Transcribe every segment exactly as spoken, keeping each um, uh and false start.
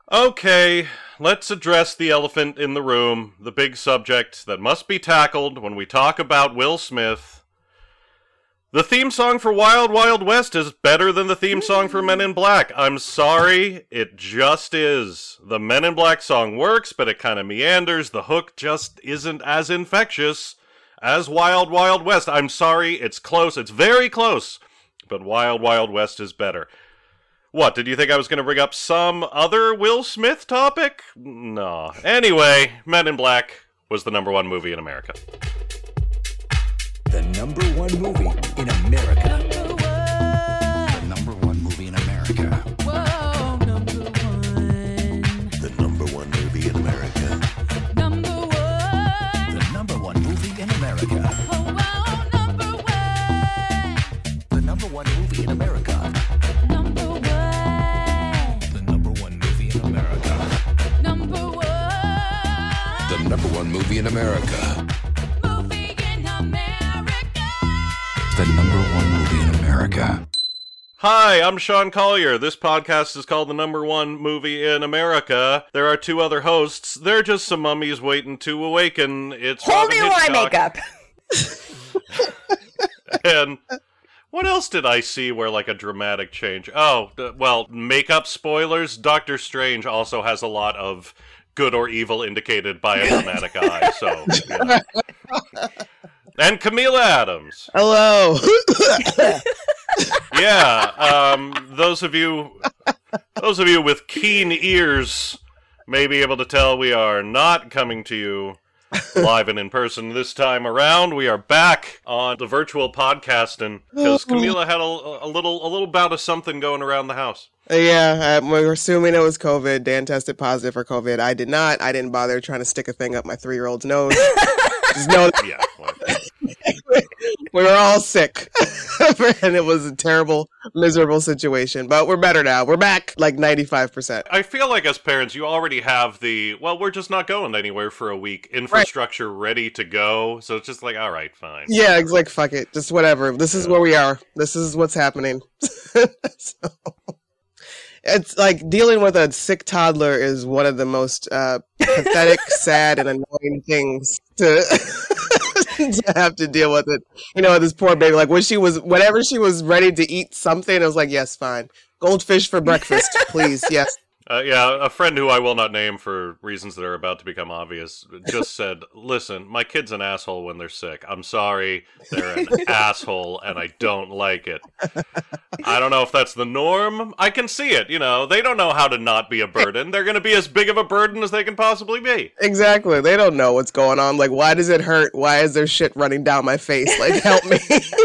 Okay, let's address the elephant in the room, the big subject that must be tackled when we talk about Will Smith. The theme song for Wild Wild West is better than the theme song for Men in Black. I'm sorry, it just is. The Men in Black song works, but it kind of meanders. The hook just isn't as infectious as Wild Wild West. I'm sorry, it's close, it's very close, but Wild Wild West is better. What, did you think I was going to bring up some other Will Smith topic? No. Anyway, Men in Black was the number one movie in America. The number one movie in America. Number one. The number one movie in America. Whoa, number one. The number one movie in America. Number one. The number one movie in America. Oh, wow, number one. The number one movie in America. Number one. The number one movie in America. Number one. The number one movie in America. Movie in America. The number one movie in America. Hi, I'm Sean Collier. This podcast is called The Number One Movie in America. There are two other hosts. They're just some mummies waiting to awaken. It's Hold Robin me while I Hitchcock. make up. And what else did I see where, like, a dramatic change? Oh, d- well, makeup spoilers. Doctor Strange also has a lot of good or evil indicated by a dramatic eye, so, you know. And Camila Adams. Hello. Yeah, um, those of you, those of you with keen ears may be able to tell we are not coming to you live and in person this time around. We are back on the virtual podcasting because Camila had a, a little, a little bout of something going around the house. Yeah, uh, we're assuming it was COVID. Dan tested positive for COVID. I did not. I didn't bother trying to stick a thing up my three-year-old's nose. Just know that Yeah. Well, we were all sick. And it was a terrible, miserable situation. But we're better now. We're back like ninety-five percent. I feel like as parents, you already have the, well, we're just not going anywhere for a week infrastructure ready to go. So it's just like, all right, fine. Yeah, it's like, fuck it. Just whatever. This is where we are. This is what's happening. So, it's like dealing with a sick toddler is one of the most uh, pathetic, sad, and annoying things to, to have to deal with it. You know, this poor baby. Like when she was, whenever she was ready to eat something, I was like, yes, fine. Goldfish for breakfast, please. Yes. Uh, yeah, a friend who I will not name for reasons that are about to become obvious just said, listen, my kid's an asshole when they're sick. I'm sorry, they're an asshole, and I don't like it. I don't know if that's the norm. I can see it, you know. They don't know how to not be a burden. They're going to be as big of a burden as they can possibly be. Exactly. They don't know what's going on. Like, why does it hurt? Why is there shit running down my face? Like, help me.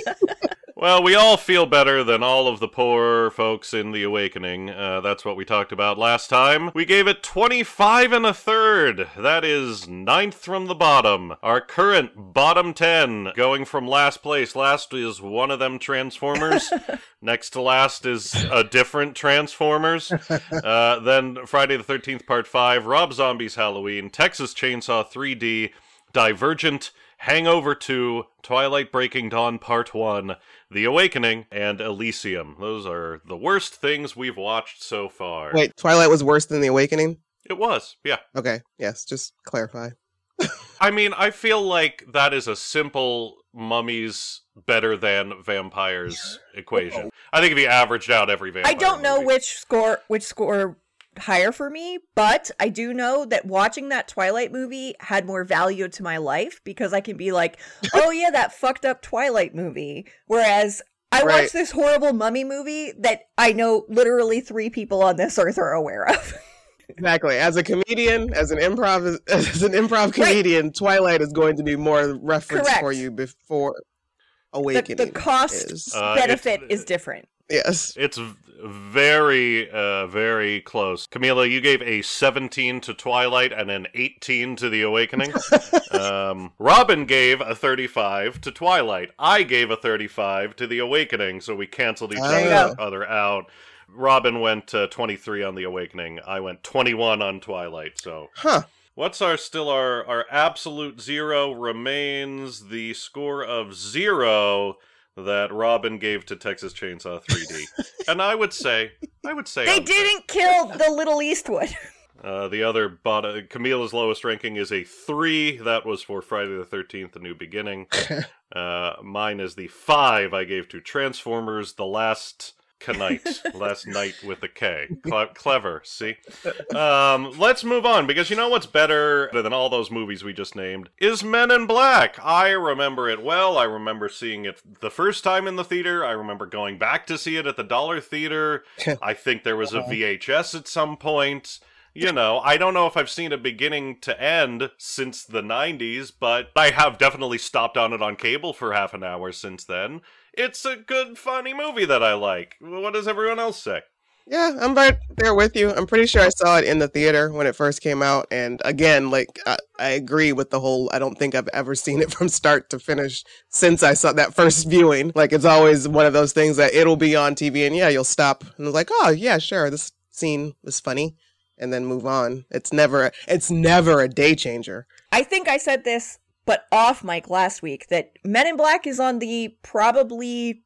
Well, we all feel better than all of the poor folks in The Awakening. Uh, that's what we talked about last time. We gave it twenty-five and a third. That is ninth from the bottom. Our current bottom ten, going from last place. Last is one of them Transformers. Next to last is a different Transformers. Uh, then Friday the thirteenth Part five, Rob Zombie's Halloween, Texas Chainsaw three D, Divergent, Hangover two, Twilight Breaking Dawn Part one, The Awakening, and Elysium. Those are the worst things we've watched so far. Wait, Twilight was worse than The Awakening? It was, yeah. Okay, yes, just clarify. I mean, I feel like that is a simple mummies better than vampires equation. I think if you averaged out every vampire I don't know movie- which score which score higher for me, but I do know that watching that Twilight movie had more value to my life because I can be like, oh yeah, that fucked up Twilight movie. Whereas I Right. watched this horrible mummy movie that I know literally three people on this earth are aware of. Exactly. As a comedian, as an improv, as an improv comedian, Twilight is going to be more reference Correct. for you before the, Awakening. the cost is. Uh, benefit it's- is different. Yes. It's v- very, uh, very close. Camila, you gave a seventeen to Twilight and an eighteen to The Awakening. um, Robin gave a thirty-five to Twilight. I gave a thirty-five to The Awakening, so we canceled each There you other, go. other out. Robin went uh, twenty-three on The Awakening. I went twenty-one on Twilight, so... Huh. What's our still our, our absolute zero remains the score of zero, that Robin gave to Texas Chainsaw three D. And I would say, I would say They I'm- didn't kill the little Eastwood. Uh, the other bot- Camila's lowest ranking is a three. That was for Friday the thirteenth: A New Beginning. uh, mine is the five I gave to Transformers: The Last Knight. Last Night with a K. Cle- clever, see? Um, let's move on, because you know what's better than all those movies we just named is Men in Black. I remember it well. I remember seeing it the first time in the theater. I remember going back to see it at the Dollar Theater. I think there was a V H S at some point. You know, I don't know if I've seen it beginning to end since the nineties, but I have definitely stopped on it on cable for half an hour since then. It's a good, funny movie that I like. What does everyone else say? Yeah, I'm right there with you. I'm pretty sure I saw it in the theater when it first came out. And again, like, I, I agree with the whole, I don't think I've ever seen it from start to finish since I saw that first viewing. Like, it's always one of those things that it'll be on T V and yeah, you'll stop and it's like, oh, yeah, sure, this scene was funny. And then move on. It's never, it's never a day changer. I think I said this, but off mic last week, that Men in Black is on the probably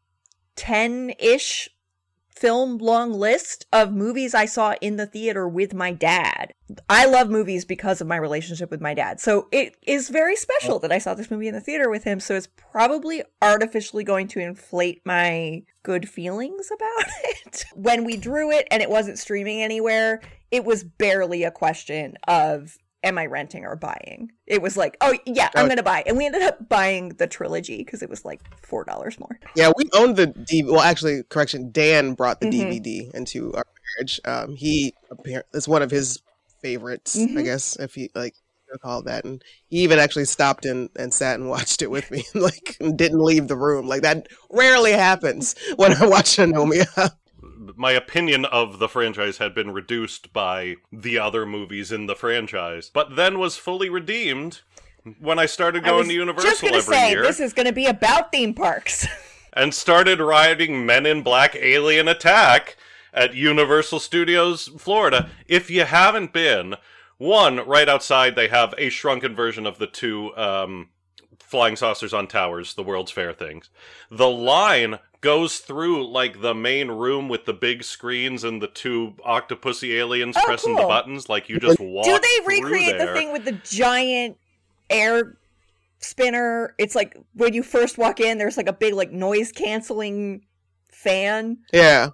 ten-ish film long list of movies I saw in the theater with my dad. I love movies because of my relationship with my dad. So it is very special that I saw this movie in the theater with him. So it's probably artificially going to inflate my good feelings about it. When we drew it and it wasn't streaming anywhere, it was barely a question of, am I renting or buying? It was like, oh, yeah, I'm going to buy. And we ended up buying the trilogy because it was like four dollars more. Yeah, we owned the D V D. Well, actually, correction, Dan brought the Mhm. D V D into our marriage. Um, he, apparently, it's one of his favorites, I Mhm. guess, if he, like, you call that. And he even actually stopped in and sat and watched it with me, like, and didn't leave the room. Like, that rarely happens when I watch Anomia. My opinion of the franchise had been reduced by the other movies in the franchise, but then was fully redeemed when I started I going was to just Universal gonna every say, year this is going to be about theme parks. and started riding Men in Black Alien Attack at Universal Studios Florida. If you haven't been, one, right outside they have a shrunken version of the two um, flying saucers on towers, the World's Fair things. The line goes through, like, the main room with the big screens and the two octopusy aliens Oh, pressing the cool. buttons, like you just walk Do they through recreate there. the thing with the giant air spinner? It's like when you first walk in, there's like a big like noise canceling fan. Yeah.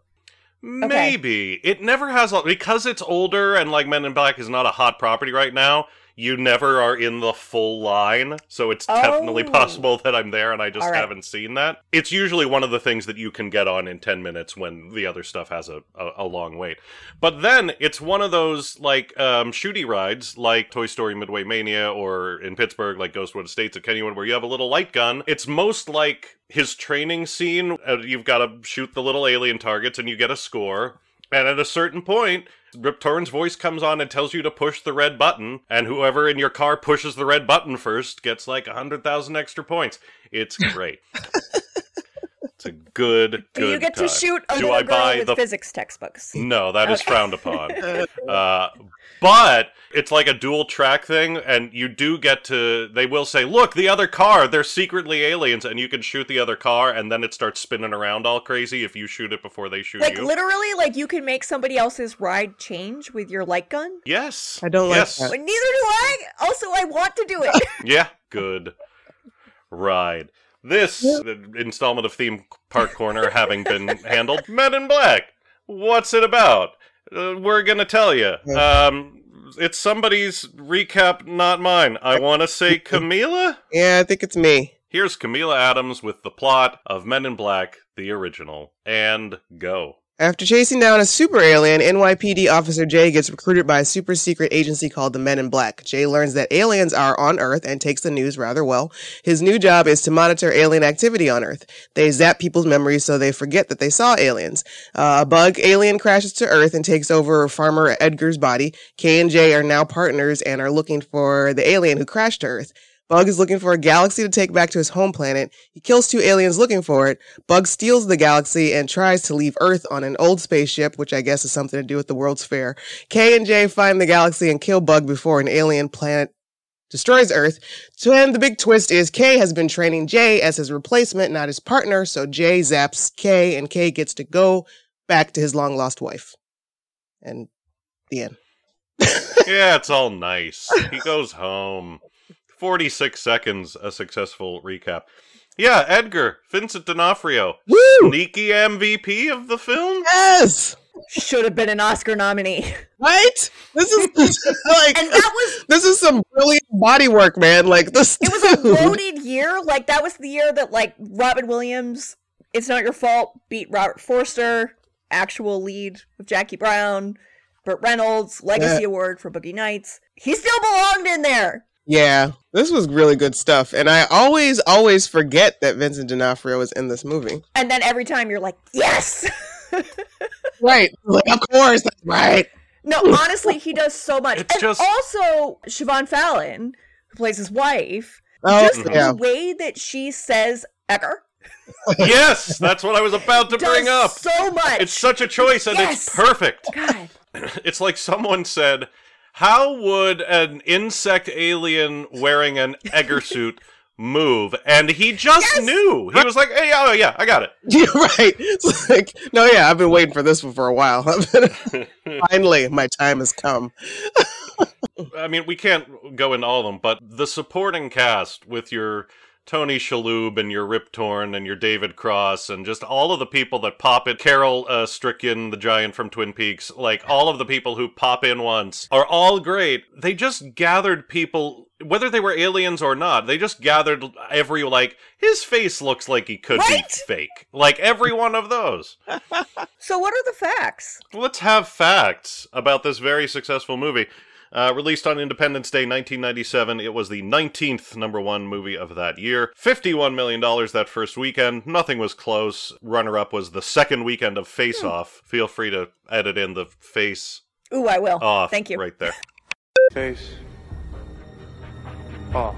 Maybe. It never has, a, because it's older and, like, Men in Black is not a hot property right now, you never are in the full line, so it's definitely Oh. possible that I'm there and I just All right. haven't seen that. It's usually one of the things that you can get on in ten minutes when the other stuff has a, a, a long wait. But then, it's one of those, like, um, shooty rides, like Toy Story Midway Mania, or in Pittsburgh, like Ghostwood Estates at Kennywood, where you have a little light gun. It's most like his training scene. Uh, you've got to shoot the little alien targets and you get a score. And at a certain point, Rip Torn's voice comes on and tells you to push the red button, and whoever in your car pushes the red button first gets like one hundred thousand extra points. It's great. It's a good, Do good you get time. to shoot a Do little I girl buy with the... physics textbooks? No, that is Okay. frowned upon. Uh, but it's like a dual track thing, and you do get to... They will say, look, the other car, they're secretly aliens, and you can shoot the other car, and then it starts spinning around all crazy if you shoot it before they shoot Like you. literally, like you can make somebody else's ride change with your light gun. Yes. I don't like yes. that. But neither do I. Also, I want to do it. Yeah, good ride. This installment of Theme Park Corner having been handled, Men in Black. What's it about? Uh, we're gonna tell you. Um, it's somebody's recap, not mine. I want to say Camila? Yeah, I think it's me. Here's Camila Adams with the plot of Men in Black, the original. And go. After chasing down a super alien, N Y P D officer Jay gets recruited by a super secret agency called the Men in Black. Jay learns that aliens are on Earth and takes the news rather well. His new job is to monitor alien activity on Earth. They zap people's memories so they forget that they saw aliens. Uh, a bug alien crashes to Earth and takes over Farmer Edgar's body. Kay and Jay are now partners and are looking for the alien who crashed to Earth. Bug is looking for a galaxy to take back to his home planet. He kills two aliens looking for it. Bug steals the galaxy and tries to leave Earth on an old spaceship, which I guess is something to do with the World's Fair. Kay and Jay find the galaxy and kill Bug before an alien planet destroys Earth. So, and the big twist is Kay has been training Jay as his replacement, not his partner. So Jay zaps Kay, and Kay gets to go back to his long lost wife. And the end. Yeah, it's all nice. He goes home. forty-six seconds, a successful recap. Yeah, Edgar, Vincent D'Onofrio, Woo! sneaky M V P of the film. Yes! Should have been an Oscar nominee. Right? This is like And that was this is some brilliant body work, man. Like this. it was a dude. loaded year. Like that was the year that like Robin Williams, It's Not Your Fault, beat Robert Forster, actual lead with Jackie Brown, Burt Reynolds, Legacy Yeah. Award for Boogie Nights. He still belonged in there. Yeah, this was really good stuff, and I always, always forget that Vincent D'Onofrio was in this movie. And then every time you're like, yes. Right? Like, of course, that's right. No, honestly, he does so much. It's and just- also Siobhan Fallon, who plays his wife, Oh, just yeah. the way that she says Edgar Yes, that's what I was about to does bring up. so much. It's such a choice, and Yes. it's perfect. God. It's like someone said, how would an insect alien wearing an Egger suit move? And he just Yes. knew. He was like, hey, oh, yeah, I got it. You're right. It's like, no, yeah, I've been waiting for this one for a while. Finally, my time has come. I mean, we can't go into all of them, but the supporting cast with your Tony Shalhoub and your Rip Torn and your David Cross and just all of the people that pop in, Carol uh, Stricken, the giant from Twin Peaks, like all of the people who pop in once are all great. They just gathered people, whether they were aliens or not, they just gathered every, like, his face looks like he could Right? be fake. Like every one of those. So what are the facts? Let's have facts about this very successful movie. Uh, released on Independence Day nineteen ninety-seven, it was the nineteenth number one movie of that year. fifty-one million dollars that first weekend. Nothing was close. Runner-up was the second weekend of Face Off. Feel free to edit in the face Ooh, I will. off Thank you. right there. Face off.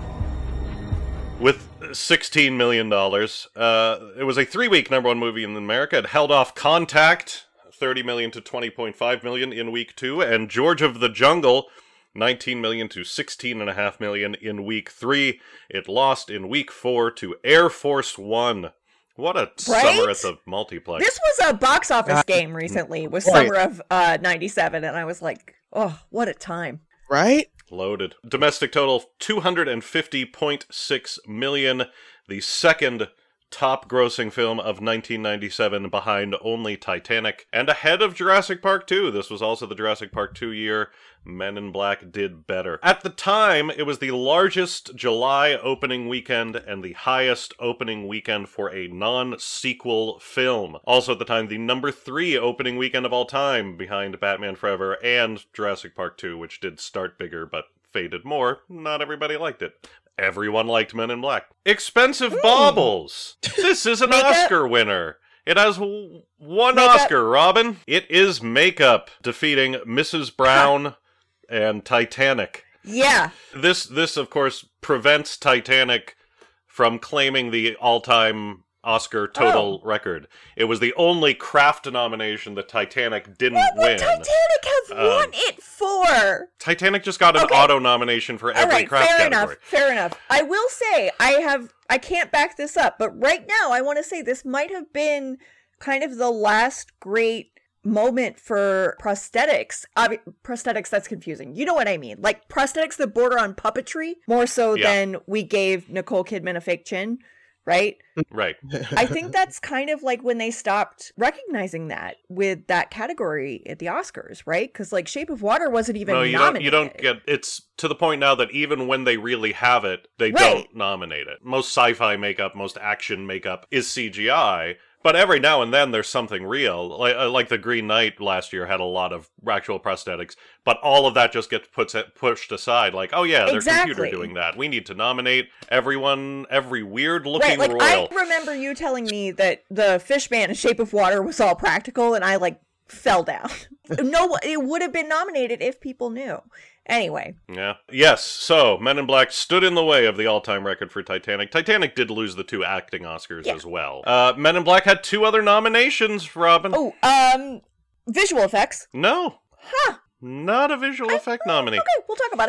With sixteen million dollars. Uh, it was a three-week number one movie in America. It held off Contact, thirty million dollars to twenty point five million dollars in week two, and George of the Jungle, nineteen million dollars to sixteen point five million dollars in week three. It lost in week four to Air Force One. What a summer at the multiplex. This was a box office game recently. Was Right. summer of uh, ninety-seven, and I was like, oh, what a time. Right? Loaded. Domestic total, two hundred fifty point six million dollars. The second top grossing film of nineteen ninety-seven, behind only Titanic, and ahead of Jurassic Park two. This was also the Jurassic Park two year. Men in Black did better. At the time, it was the largest July opening weekend and the highest opening weekend for a non-sequel film. Also at the time, the number three opening weekend of all time, behind Batman Forever and Jurassic Park two, which did start bigger but faded more. Not everybody liked it. Everyone liked Men in Black. Expensive Baubles. This is an Makeup? Oscar winner. It has w- one Makeup? Oscar, Robin. It is Makeup, defeating Missus Brown and Titanic. Yeah. This, this of course, prevents Titanic from claiming the all-time Oscar total record. It was the only craft nomination that Titanic didn't What would win. Titanic have Um, won it for? Titanic just got an Okay. auto nomination for All every right, craft fair category. enough. Fair enough. I will say I have. I can't back this up, but right now I want to say this might have been kind of the last great moment for prosthetics. Obvi- prosthetics, that's confusing. You know what I mean? Like prosthetics that border on puppetry more so Yeah. than we gave Nicole Kidman a fake chin, right? Right. I think that's kind of like when they stopped recognizing that with that category at the Oscars, right? Because like Shape of Water wasn't even No, you nominated. don't. You don't get. It's to the point now that even when they really have it, they Right. don't nominate it. Most sci-fi makeup, most action makeup is C G I. But every now and then there's something real. Like, uh, like the Green Knight last year had a lot of actual prosthetics, but all of that just gets put, pushed aside. Like, oh yeah, their Exactly. computer doing that. We need to nominate everyone, every weird Right, looking like royal. I remember you telling me that the fish man in Shape of Water was all practical, and I like fell down. No, it would have been nominated if people knew. Anyway, Yeah. Yes, so Men in Black stood in the way of the all-time record for Titanic. Titanic did lose the two acting Oscars Yeah. as well. Uh, Men in Black had two other nominations, Robin. oh, um, visual effects. No, Huh. not a visual effect nominee. Okay, we'll talk about it.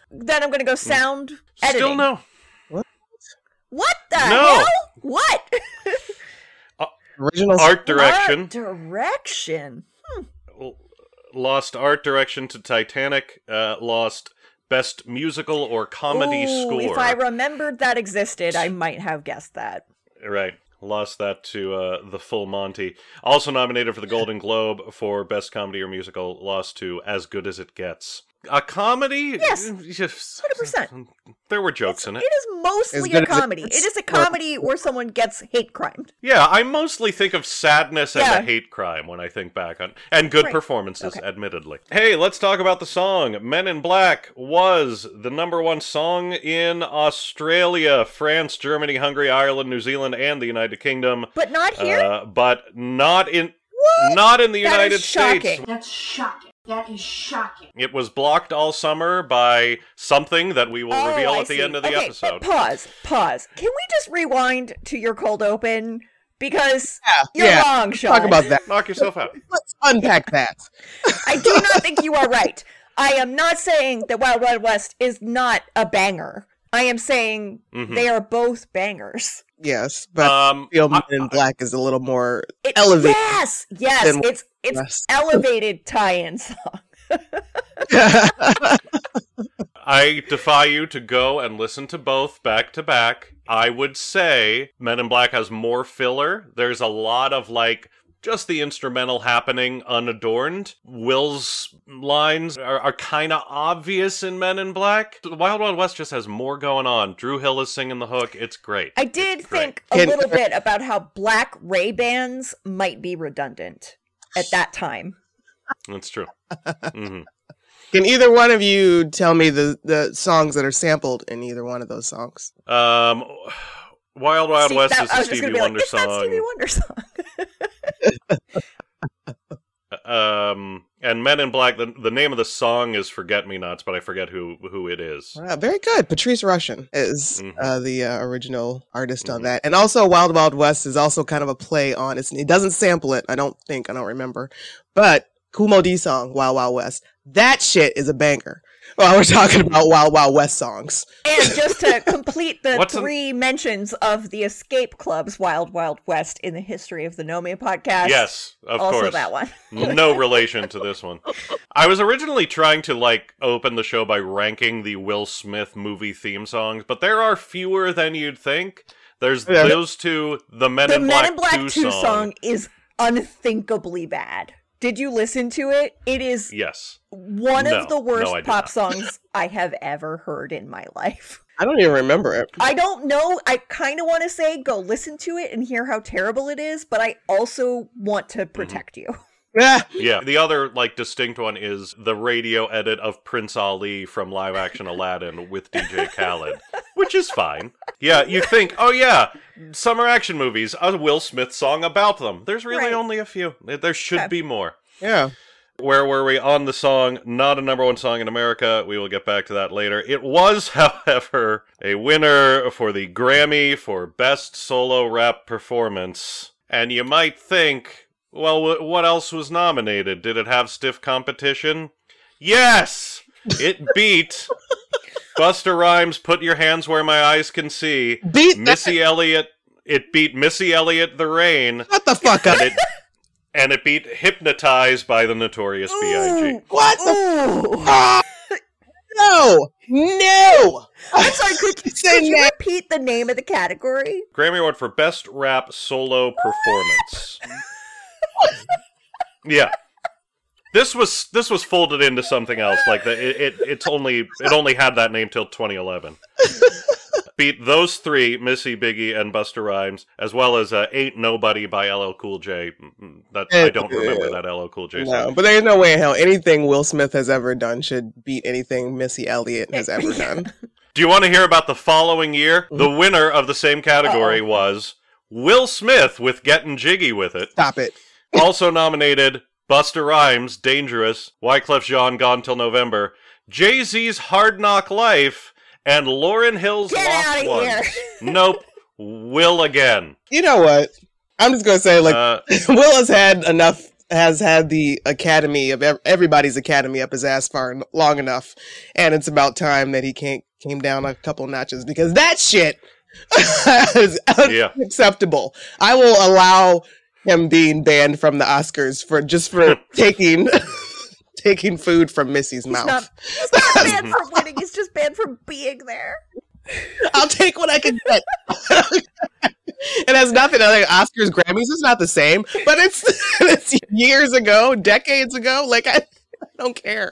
Then I'm gonna go sound editing. Still no. What the No. hell? What? Original Art direction. Art direction. Lost art direction to Titanic. Uh, lost best musical or comedy Ooh, score. If I remembered that existed, I might have guessed that. Right. Lost that to uh, the Full Monty. Also nominated for the Golden Globe for best comedy or musical. Lost to As Good as It Gets. A comedy? Yes. Yes. one hundred percent. There were jokes in It it. is mostly As a good as it comedy. It gets. is a comedy where someone gets hate crimed. Yeah, I mostly think of sadness and Yeah. a hate crime when I think back on, and good Right. performances, Okay. admittedly. Hey, let's talk about the song. Men in Black was the number one song in Australia, France, Germany, Hungary, Ireland, New Zealand, and the United Kingdom. But not here? Uh, but not in not in the That United is shocking. States. That's shocking. That is shocking. It was blocked all summer by something that we will Oh, reveal I at the see. end of the okay, episode. Pause, pause. Can we just rewind to your cold open? Because Yeah, you're yeah. wrong, Sean. Talk about that. Knock yourself out. Let's unpack that. I do not think you are right. I am not saying that Wild Wild West is not a banger. I am saying Mhm. they are both bangers. Yes, but Um, I feel I- Men in Black is a little more It- elevated. Yes, yes. than It's it's West. elevated tie-in song. I defy you to go and listen to both back to back. I would say Men in Black has more filler. There's a lot of like just the instrumental happening unadorned. Will's lines are, are kind of obvious in Men in Black. Wild Wild West just has more going on. Drew Hill is singing the hook. It's great. I did It's great. think a Can- little bit about how Black Ray Bans might be redundant at that time. That's true. hmm Can either one of you tell me the, the songs that are sampled in either one of those songs? Um, Wild Wild See, West that- is I a was just Stevie gonna be like, Wonder it's that song. Stevie Wonder song. Um, and Men in Black, the, the name of the song is Forget Me Nots, but I forget who who it is. Wow, very good. Patrice Rushen is Mhm. uh, the uh, original artist on Mhm. that. And also Wild Wild West is also kind of a play on it. It doesn't sample it, I don't think, I don't remember. But Kumo D song, Wild Wild West, that shit is a banger. Well, we're talking about Wild Wild West songs. And just to complete the What's an- three mentions of the Escape Club's Wild Wild West in the history of the Nome podcast. Yes, of also course. that one. No relation to this one. I was originally trying to like open the show by ranking the Will Smith movie theme songs, but there are fewer than you'd think. There's Yeah. those two, the Men The in Men Black, in Black two, two song. song is unthinkably bad. Did you listen to it? It is Yes. one No, of the no, worst I did pop not. songs I have ever heard in my life. I don't even remember it. I don't know. I kind of want to say go listen to it and hear how terrible it is, but I also want Mm-hmm. to protect you. Yeah. Yeah. The other like distinct one is the radio edit of Prince Ali from live action Aladdin with D J Khaled, which is fine. Yeah, you think, oh yeah, summer action movies, a Will Smith song about them. There's really Right. only a few. There should Okay. be more. Yeah. Where were we on the song? Not a number one song in America. We will get back to that later. It was, however, a winner for the Grammy for Best Solo Rap Performance. And you might think, well, wh- what else was nominated? Did it have stiff competition? Yes! It beat Busta Rhymes' Put Your Hands Where My Eyes Can See. Beat that. Missy Elliott. It beat Missy Elliott, The Rain. Shut the fuck up. And it, and it beat Hypnotized by the Notorious B I G What the Ooh. fuck? No. No. I'm sorry, could, Say could you no. repeat the name of the category? Grammy Award for Best Rap Solo Performance. Yeah. This was this was folded into something else. Like the, it, it it's only it only had that name till twenty eleven. Beat those three, Missy, Biggie, and Busta Rhymes, as well as uh, "Ain't Nobody" by L L Cool J. Mm, That I don't remember that L L Cool J No, song. but there's no way in hell anything Will Smith has ever done should beat anything Missy Elliott has ever done. Do you want to hear about the following year? The winner of the same category Uh-oh. was Will Smith with "Gettin' Jiggy with It." Stop it. Also nominated Busta Rhymes, "Dangerous," Wyclef Jean, "Gone Till November," Jay-Z's "Hard Knock Life," and Lauryn Hill's Get "Lost outta Ones. here. Nope. Will again. You know what? I'm just gonna say, like, Uh, Will has had enough has had the Academy of ev- everybody's Academy up his ass for n- long enough, and it's about time that he came came down a couple notches because that shit is Yeah. unacceptable. I will allow him being banned from the Oscars for just for taking taking food from Missy's He's mouth. not, he's not banned from winning. He's just banned from being there. I'll take what I can get. It has nothing like Oscars, Grammys. It's not the same, but it's it's years ago, decades ago. Like I, I don't care.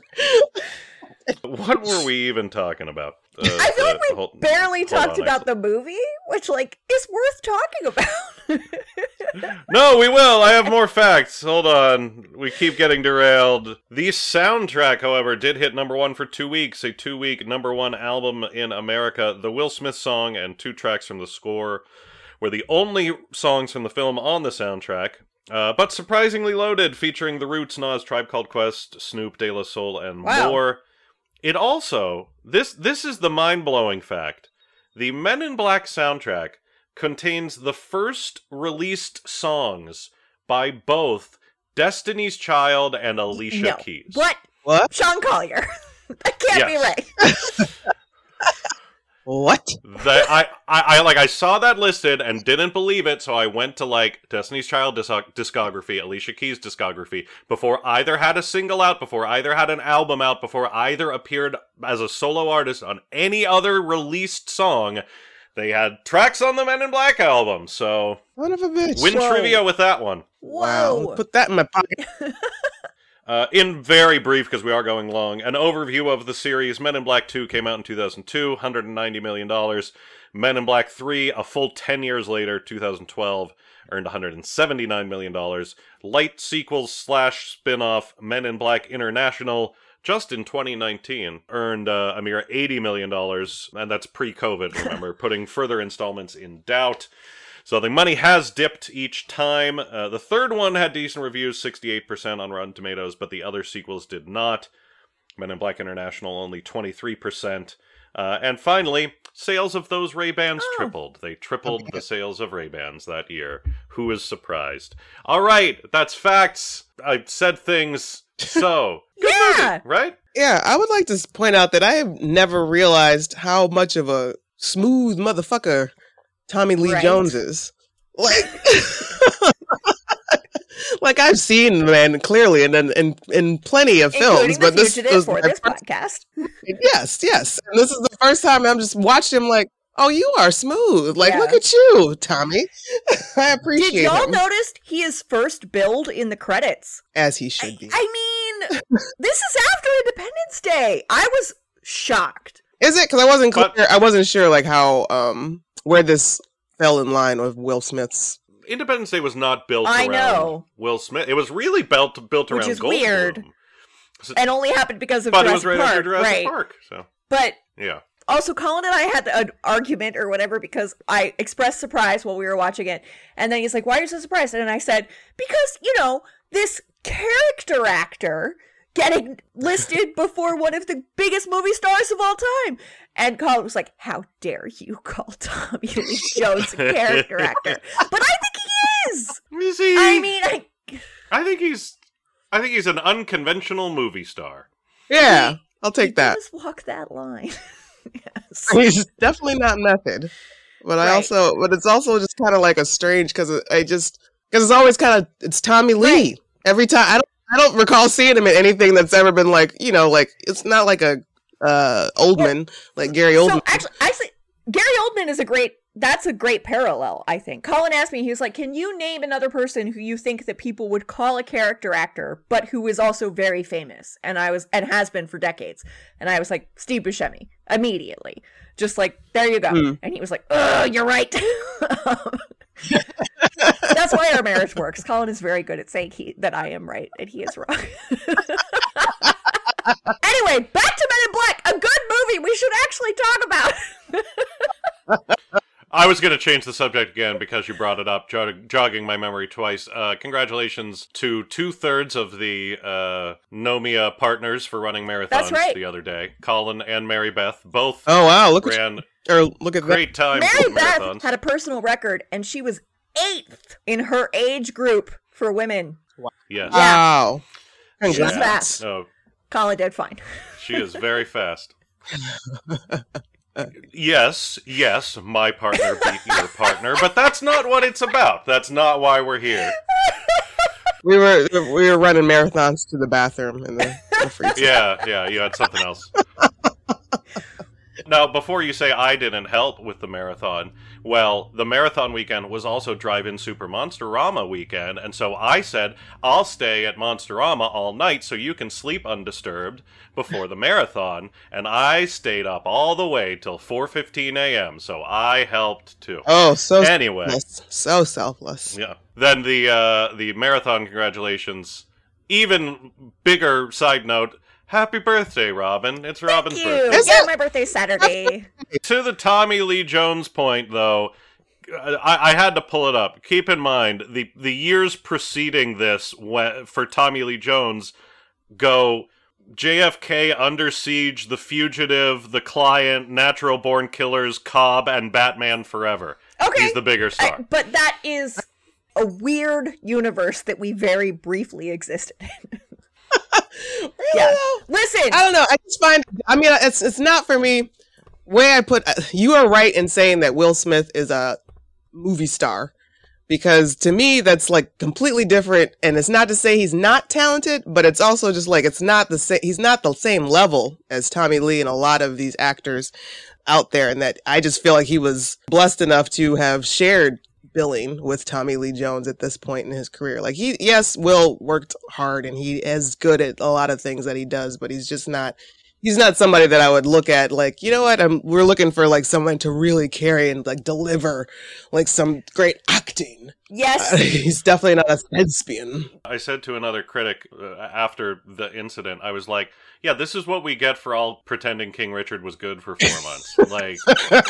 What were we even talking about? Uh, I feel like uh, we hold- barely hold talked on, about the movie, which like is worth talking about. No, we will. I have more facts. Hold on. We keep getting derailed. The soundtrack, however, did hit number one for two weeks. A two-week number one album in America. The Will Smith song and two tracks from the score were the only songs from the film on the soundtrack. Uh, but surprisingly loaded, featuring The Roots, Nas, Tribe Called Quest, Snoop, De La Soul, and Wow. more. It also, this this is the mind-blowing fact. The Men in Black soundtrack contains the first released songs by both Destiny's Child and Alicia no. Keys. What? What? Sean Collier. That can't be Yes. right. What? That I, I, I like I saw that listed and didn't believe it, so I went to like Destiny's Child dis- discography, Alicia Keys discography, before either had a single out, before either had an album out, before either appeared as a solo artist on any other released song. They had tracks on the Men in Black album, so Son of a bitch. win Whoa. trivia with that one. Wow. Whoa. Put that in my pocket. Uh, in very brief, because we are going long, an overview of the series. Men in Black two came out in two thousand two, one hundred ninety million dollars. Men in Black three, a full ten years later, two thousand twelve, earned one hundred seventy-nine million dollars. Light sequel slash spin-off Men in Black International, just in twenty nineteen, earned uh, a mere eighty million dollars, and that's pre-COVID, remember, putting further installments in doubt. So the money has dipped each time. Uh, the third one had decent reviews, sixty-eight percent on Rotten Tomatoes, but the other sequels did not. Men in Black International, only twenty-three percent. Uh, and finally, sales of those Ray-Bans Oh. tripled. They tripled the sales of Ray-Bans that year. Who is surprised? All right, that's facts. I said things. So, Yeah. right? Yeah, I would like to s- point out that I have never realized how much of a smooth motherfucker Tommy Lee Right. Jones is. Like, like I've seen the man clearly in in, in, in plenty of films, Including but the this fugitive was for the this first- podcast. yes, yes, and this is the first time I'm just watching him like, oh, you are smooth. Like, Yeah. look at you, Tommy. I appreciate Did y'all him notice he is first billed in the credits? as he I, should be. I mean, this is after Independence Day. I was shocked. Is it? Because I wasn't clear. But- I wasn't sure like how um where this fell in line with Will Smith's. Independence Day was not built I around know. Will Smith. It was really built built Which around is Goldblum. weird. And only happened because of But it Jurassic was right Park, after Jurassic right? Park, so But yeah. also, Colin and I had an argument or whatever because I expressed surprise while we were watching it, and then he's like, "Why are you so surprised?" And I said, "Because you know this character actor getting listed before one of the biggest movie stars of all time." And Colin was like, "How dare you call Tommy Lee Jones a character actor?" But I think he is. Is he? I mean, I, I think he's. I think he's an unconventional movie star. Yeah, I'll he take that. does walk that line. Yes. He's definitely not method, but I Right. also, but it's also just kind of like a strange because I just because it's always kind of it's Tommy Lee Right. every time. I don't I don't recall seeing him in anything that's ever been like you know like it's not like a uh Oldman like Gary Oldman. So actually, actually, Gary Oldman is a great. That's a great parallel, I think. Colin asked me, he was like, "Can you name another person who you think that people would call a character actor, but who is also very famous?" And I was, and has been for decades. And I was like, Steve Buscemi, immediately, just like, there you go. Hmm. And he was like, "Oh, you're right." That's why our marriage works. Colin is very good at saying he that I am right and he is wrong. Anyway, back to Men in Black, a good movie we should actually talk about. I was going to change the subject again because you brought it up, jog- jogging my memory twice. Uh, congratulations to two-thirds of the uh, Nomia partners for running marathons That's right. the other day. Colin and Mary Beth both Oh wow! Look at ran or look at that. great times Mary with Beth marathons. had a personal record, and she was eighth in her age group for women. Yes. Yeah. Wow. She's Congrats. fast. No, Colin did fine. she is very fast. Yes, yes, my partner beat your partner, but that's not what it's about. That's not why we're here. We were we were running marathons to the bathroom in the, the free time. Yeah, yeah, you had something else. Now, before you say I didn't help with the marathon, well, the marathon weekend was also Drive-In Super Monsterama weekend, and so I said, I'll stay at Monsterama all night so you can sleep undisturbed before the marathon, and I stayed up all the way till four fifteen a.m., so I helped too. Oh, so Anyway. selfless. So selfless. Yeah. Then the, uh, the marathon congratulations. Even bigger side note, happy birthday, Robin. It's Robin's Thank you. birthday. Is Yeah, it? my birthday's Saturday. To the Tommy Lee Jones point, though, I, I had to pull it up. Keep in mind, the, the years preceding this when, for Tommy Lee Jones go J F K, Under Siege, The Fugitive, The Client, Natural Born Killers, Cobb, and Batman Forever. Okay. He's the bigger star. I- but that is a weird universe that we very briefly existed in. Really, Yeah. though? Listen, I don't know. I just find. I mean, it's it's not for me. Way I put. You are right in saying that Will Smith is a movie star, because to me that's like completely different. And it's not to say he's not talented, but it's also just like it's not the same. He's not the same level as Tommy Lee and a lot of these actors out there. And that I just feel like he was blessed enough to have shared billing with Tommy Lee Jones at this point in his career. Like he, yes, Will worked hard and he is good at a lot of things that he does, but he's just not, he's not somebody that I would look at like, you know what, I'm, we're looking for like someone to really carry and like deliver like some great acting. yes. Uh, he's definitely not a thespian. I said to another critic uh, after the incident, I was like, yeah, this is what we get for all pretending King Richard was good for four months. Like,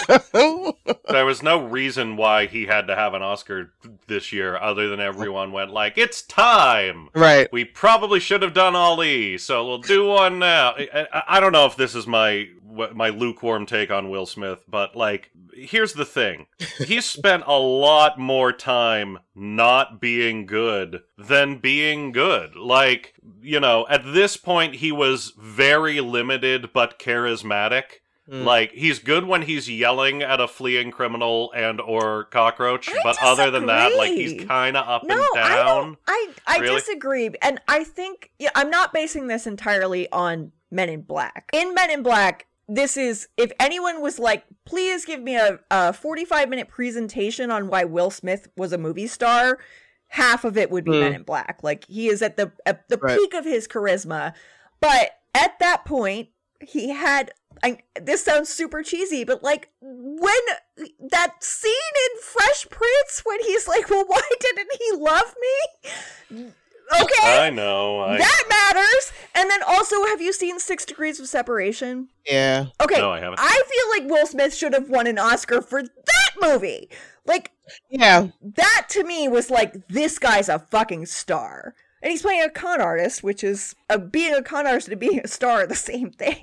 there was no reason why he had to have an Oscar this year other than everyone went like, it's time! Right. We probably should have done Ali, so we'll do one now. I, I, I don't know if this is my my lukewarm take on Will Smith, but, like, here's the thing. He spent a lot more time not being good than being good. Like, you know, at this point, he was very limited but charismatic. Mm. Like, he's good when he's yelling at a fleeing criminal and or cockroach, I but other than that, like, he's disagree. kind of up No, and I down. don't. I I Really? disagree, and I think yeah, I'm not basing this entirely on Men in Black. In Men in Black, this is if anyone was like, please give me a, a forty-five minute presentation on why Will Smith was a movie star, half of it would be Hmm. Men in Black. Like he is at the at the Right. peak of his charisma, but at that point, he had. I, this sounds super cheesy, but like when that scene in Fresh Prince when he's like, well, why didn't he love me? Okay, I know. I, that matters. And then also, have you seen Six Degrees of Separation? Yeah. Okay, No, I haven't. I feel like Will Smith should have won an Oscar for that movie. Like, Yeah. that to me was like, this guy's a fucking star. And he's playing a con artist, which is uh, being a con artist and being a star are the same thing.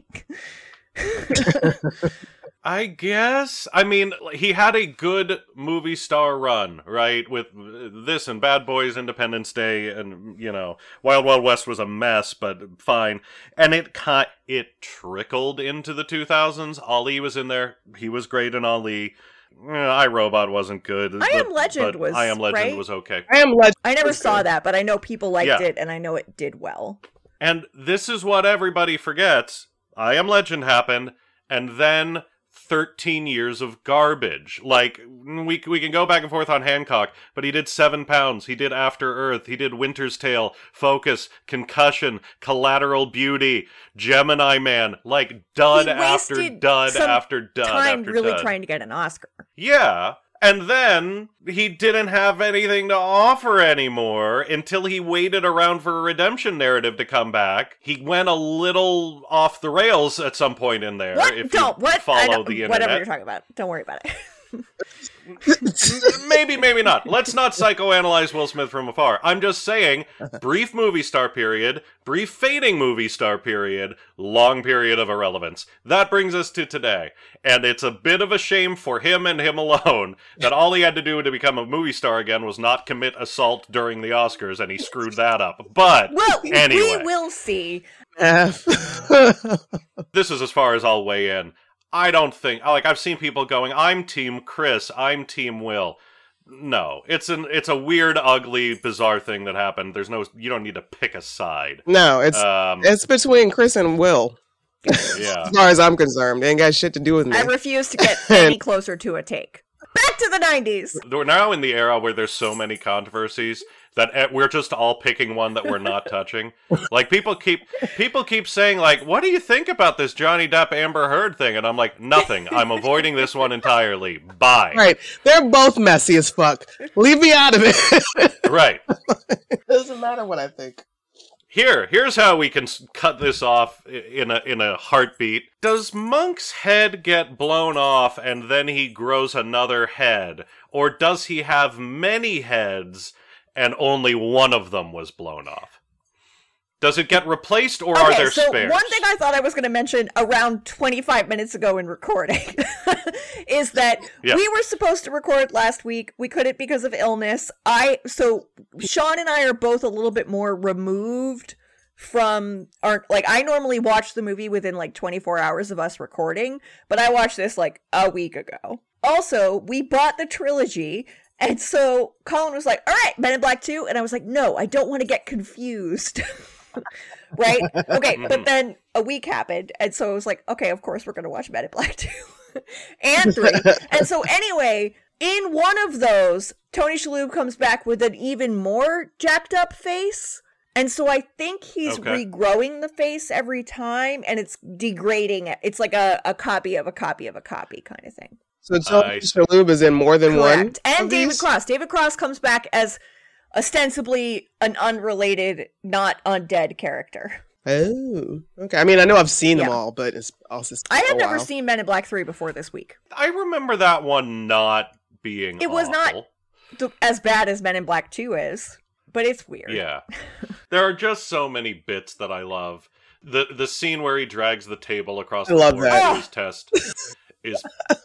I guess. I mean, he had a good movie star run, right? With this and Bad Boys, Independence Day, and, you know, Wild Wild West was a mess, but fine. And it ki- it trickled into the two thousands. Ali was in there. He was great in Ali. Eh, I, Robot wasn't good. I Am but- Legend but was, I Am Legend right? was okay. I am legend. I never was saw good. that, but I know people liked Yeah. it, and I know it did well. And this is what everybody forgets. I Am Legend happened, and then thirteen years of garbage. Like, we we can go back and forth on Hancock, but he did Seven Pounds, he did After Earth, he did Winter's Tale, Focus, Concussion, Collateral Beauty, Gemini Man, like dud He after wasted dud some after dud Time after really dud. trying to get an Oscar. Yeah. And then he didn't have anything to offer anymore until he waited around for a redemption narrative to come back. He went a little off the rails at some point in there. What? If Don't. you What? I follow don't- the internet. Whatever you're talking about. Don't worry about it. Maybe, maybe not. Let's not psychoanalyze Will Smith from afar. I'm just saying, brief movie star period, brief fading movie star period, long period of irrelevance. That brings us to today. And it's a bit of a shame for him and him alone that all he had to do to become a movie star again was not commit assault during the Oscars, and he screwed that up. But, Well, anyway. we will see. F. This is as far as I'll weigh in. I don't think, like, I've seen people going, I'm Team Chris, I'm Team Will. No, it's an it's a weird, ugly, bizarre thing that happened. There's no, you don't need to pick a side. No, it's Um, it's between Chris and Will. yeah. As far as I'm concerned, they ain't got shit to do with me. I refuse to get any closer to a take. Back to the nineties. We're now in the era where there's so many controversies that eh, we're just all picking one that we're not touching. Like, people keep people keep saying, like, what do you think about this Johnny Depp Amber Heard thing? And I'm like, nothing. I'm avoiding this one entirely. Bye. Right, they're both messy as fuck. Leave me out of it. Right. Doesn't matter what I think. Here, here's how we can s- cut this off i- in a in a heartbeat. Does Monk's head get blown off and then he grows another head, or does he have many heads and only one of them was blown off? Does it get replaced, or are Okay, there so spares? one thing I thought I was going to mention around twenty-five minutes ago in recording is that Yeah. we were supposed to record last week. We couldn't because of illness. I so Sean and I are both a little bit more removed from our, like, I normally watch the movie within like twenty-four hours of us recording, but I watched this like a week ago. Also, we bought the trilogy. And so Colin was like, all right, Men in Black two. And I was like, no, I don't want to get confused. Right? Okay, but then a week happened, and so I was like, okay, of course we're gonna watch Men in Black two and three. And so anyway, in one of those, Tony Shalhoub comes back with an even more jacked up face. And so I think he's Okay. regrowing the face every time, and it's degrading it. It's like a, a copy of a copy of a copy kind of thing. So I Tony see. Shalhoub is in more than Correct. one. And of David these? Cross. David Cross comes back as ostensibly an unrelated, not undead character. Oh, okay. I mean, I know I've seen them Yeah. all, but it's also I had a never while. seen Men in Black three before this week. I remember that one not being It was not- awful. Th- As bad as Men in Black two is, but it's weird. Yeah. There are just so many bits that I love. The the scene where he drags the table across I the love board that. to his test is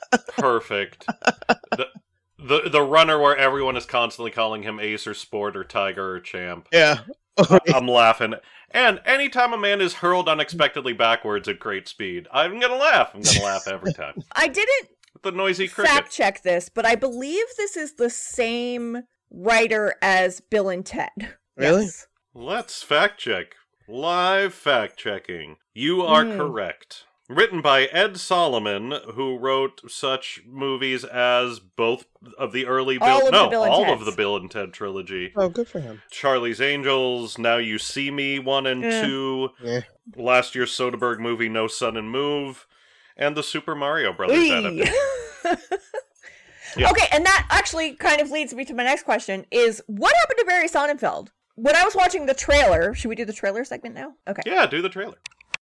perfect. The, the the runner where everyone is constantly calling him Ace or Sport or Tiger or Champ. Yeah. I'm laughing. And anytime a man is hurled unexpectedly backwards at great speed, I'm gonna laugh. I'm gonna laugh every time. I didn't The noisy cricket. fact check this, but I believe this is the same writer as Bill and Ted. Really? Yes. Let's fact check. Live fact checking. You are Hmm. correct. Written by Ed Solomon, who wrote such movies as both of the early Bill, All of the no, Bill and all Teds. of the Bill and Ted trilogy. Oh, good for him. Charlie's Angels, Now You See Me one and Yeah. two, Yeah. last year's Soderbergh movie No Sudden Move, and the Super Mario Brothers Whee! adaptation. Yeah. Okay, and that actually kind of leads me to my next question: is what happened to Barry Sonnenfeld? When I was watching the trailer, should we do the trailer segment now? Okay. Yeah, do the trailer.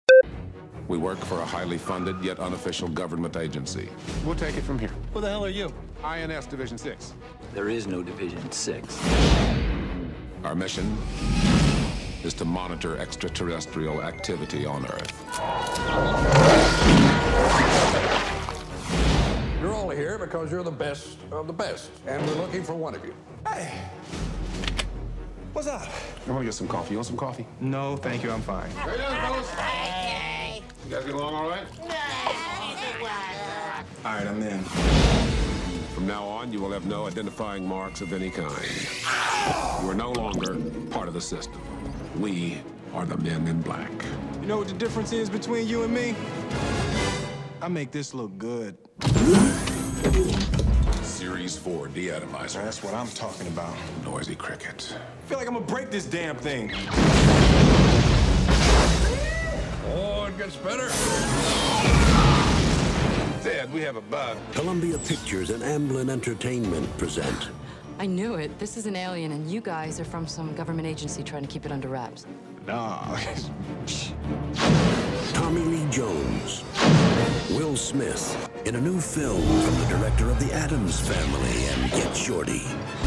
We work for a highly funded yet unofficial government agency. We'll take it from here. Who the hell are you? I N S Division six. There is no Division six. Our mission is to monitor extraterrestrial activity on Earth. You're all here because you're the best of the best, and we're looking for one of you. Hey. What's up? I want to get some coffee. You want some coffee? No, thank you. I'm fine. Hey there, fellas. You guys get along all right? All right, I'm in. From now on, you will have no identifying marks of any kind. You are no longer part of the system. We are the Men in Black. You know what the difference is between you and me? I make this look good. Series four Deatomizer. That's what I'm talking about. Noisy cricket. I feel like I'm gonna break this damn thing. Oh, it gets better. Ted, we have a bug. Columbia Pictures and Amblin Entertainment present I knew it. This is an alien, and you guys are from some government agency trying to keep it under wraps. Nah. Tommy Lee Jones, Will Smith in a new film from the director of The Addams Family and Get Shorty.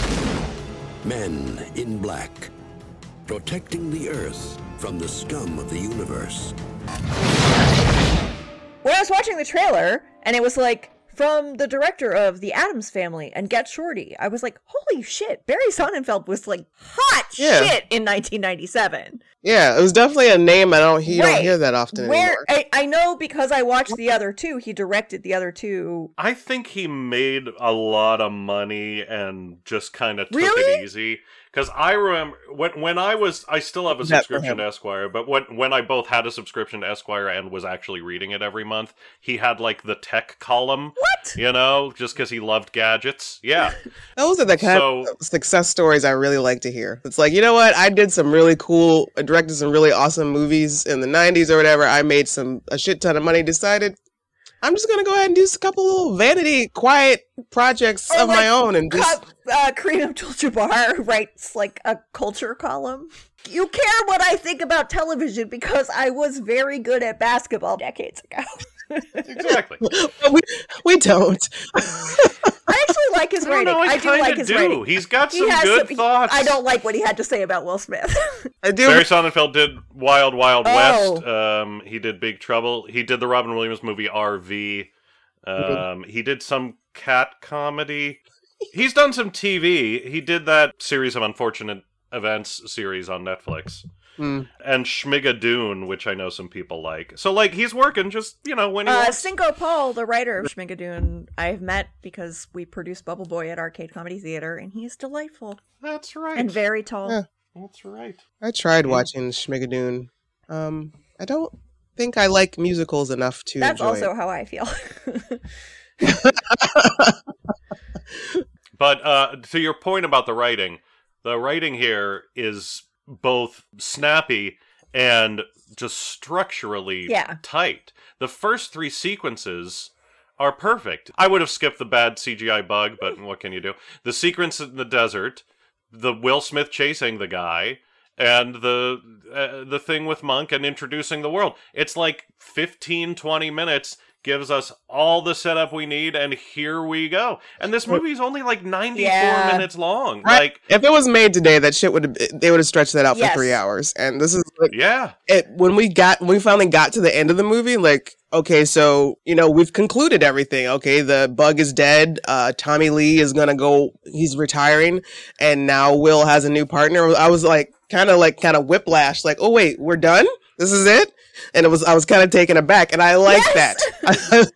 Men in Black, protecting the Earth from the scum of the universe. When I was watching the trailer, and it was like, from the director of The Addams Family and Get Shorty, I was like, holy shit, Barry Sonnenfeld was like hot Yeah. shit in nineteen ninety-seven. Yeah, it was definitely a name I don't you Right. don't hear that often Where anymore. I, I know because I watched the other two, he directed the other two. I think he made a lot of money and just kind of took Really? it easy. Because I remember when when I was, I still have a That for subscription him. to Esquire, but when when I both had a subscription to Esquire and was actually reading it every month, he had like the tech column. What? You know, just because he loved gadgets. Yeah. Those are the kind So- of success stories I really like to hear. It's like, you know what? I did some really cool, I directed some really awesome movies in the nineties or whatever. I made some a shit ton of money, decided I'm just going to go ahead and do a couple little vanity, quiet projects Or of my like own. And just, Co- uh, Kareem Abdul-Jabbar writes like a culture column. You care what I think about television because I was very good at basketball decades ago. Exactly. we, we don't. I actually like his I don't writing. know, I I do kinda like his do. writing. He's got He some has good some- thoughts. I don't like what he had to say about Will Smith. I do. Barry Sonnenfeld did Wild Wild Oh. West. Um, he did Big Trouble. He did the Robin Williams movie R V. Um, he did some cat comedy. He's done some T V. He did that series of Unfortunate Events series on Netflix. Hmm. And Schmigadoon, which I know some people like. So, like, he's working just, you know, when he Uh, wants. Cinco Paul, the writer of Schmigadoon, I've met because we produced Bubble Boy at Arcade Comedy Theater, and he's delightful That's right. and very tall. Yeah. That's right. I tried watching Schmigadoon. Um, I don't think I like musicals enough to That's enjoy also it. how I feel. But uh, to your point about the writing, the writing here is both snappy and just structurally Yeah. tight. The first three sequences are perfect. I would have skipped the bad C G I bug, but what can you do? The sequence in the desert, the Will Smith chasing the guy, and the uh, the thing with Monk and introducing the world. It's like fifteen, twenty minutes, gives us all the setup we need, and here we go. And this movie's only like ninety-four Yeah. minutes long. Right. Like, If it was made today, that shit would have they would have stretched that out Yes. for three hours. And this is like yeah. it when we got when we finally got to the end of the movie, like, okay, so you know, we've concluded everything. Okay, the bug is dead, uh Tommy Lee is gonna go, he's retiring, and now Will has a new partner. I was like kind of like kind of whiplash, like, oh wait, we're done? This is it? And it was I was kind of taken aback, and I like Yes! that.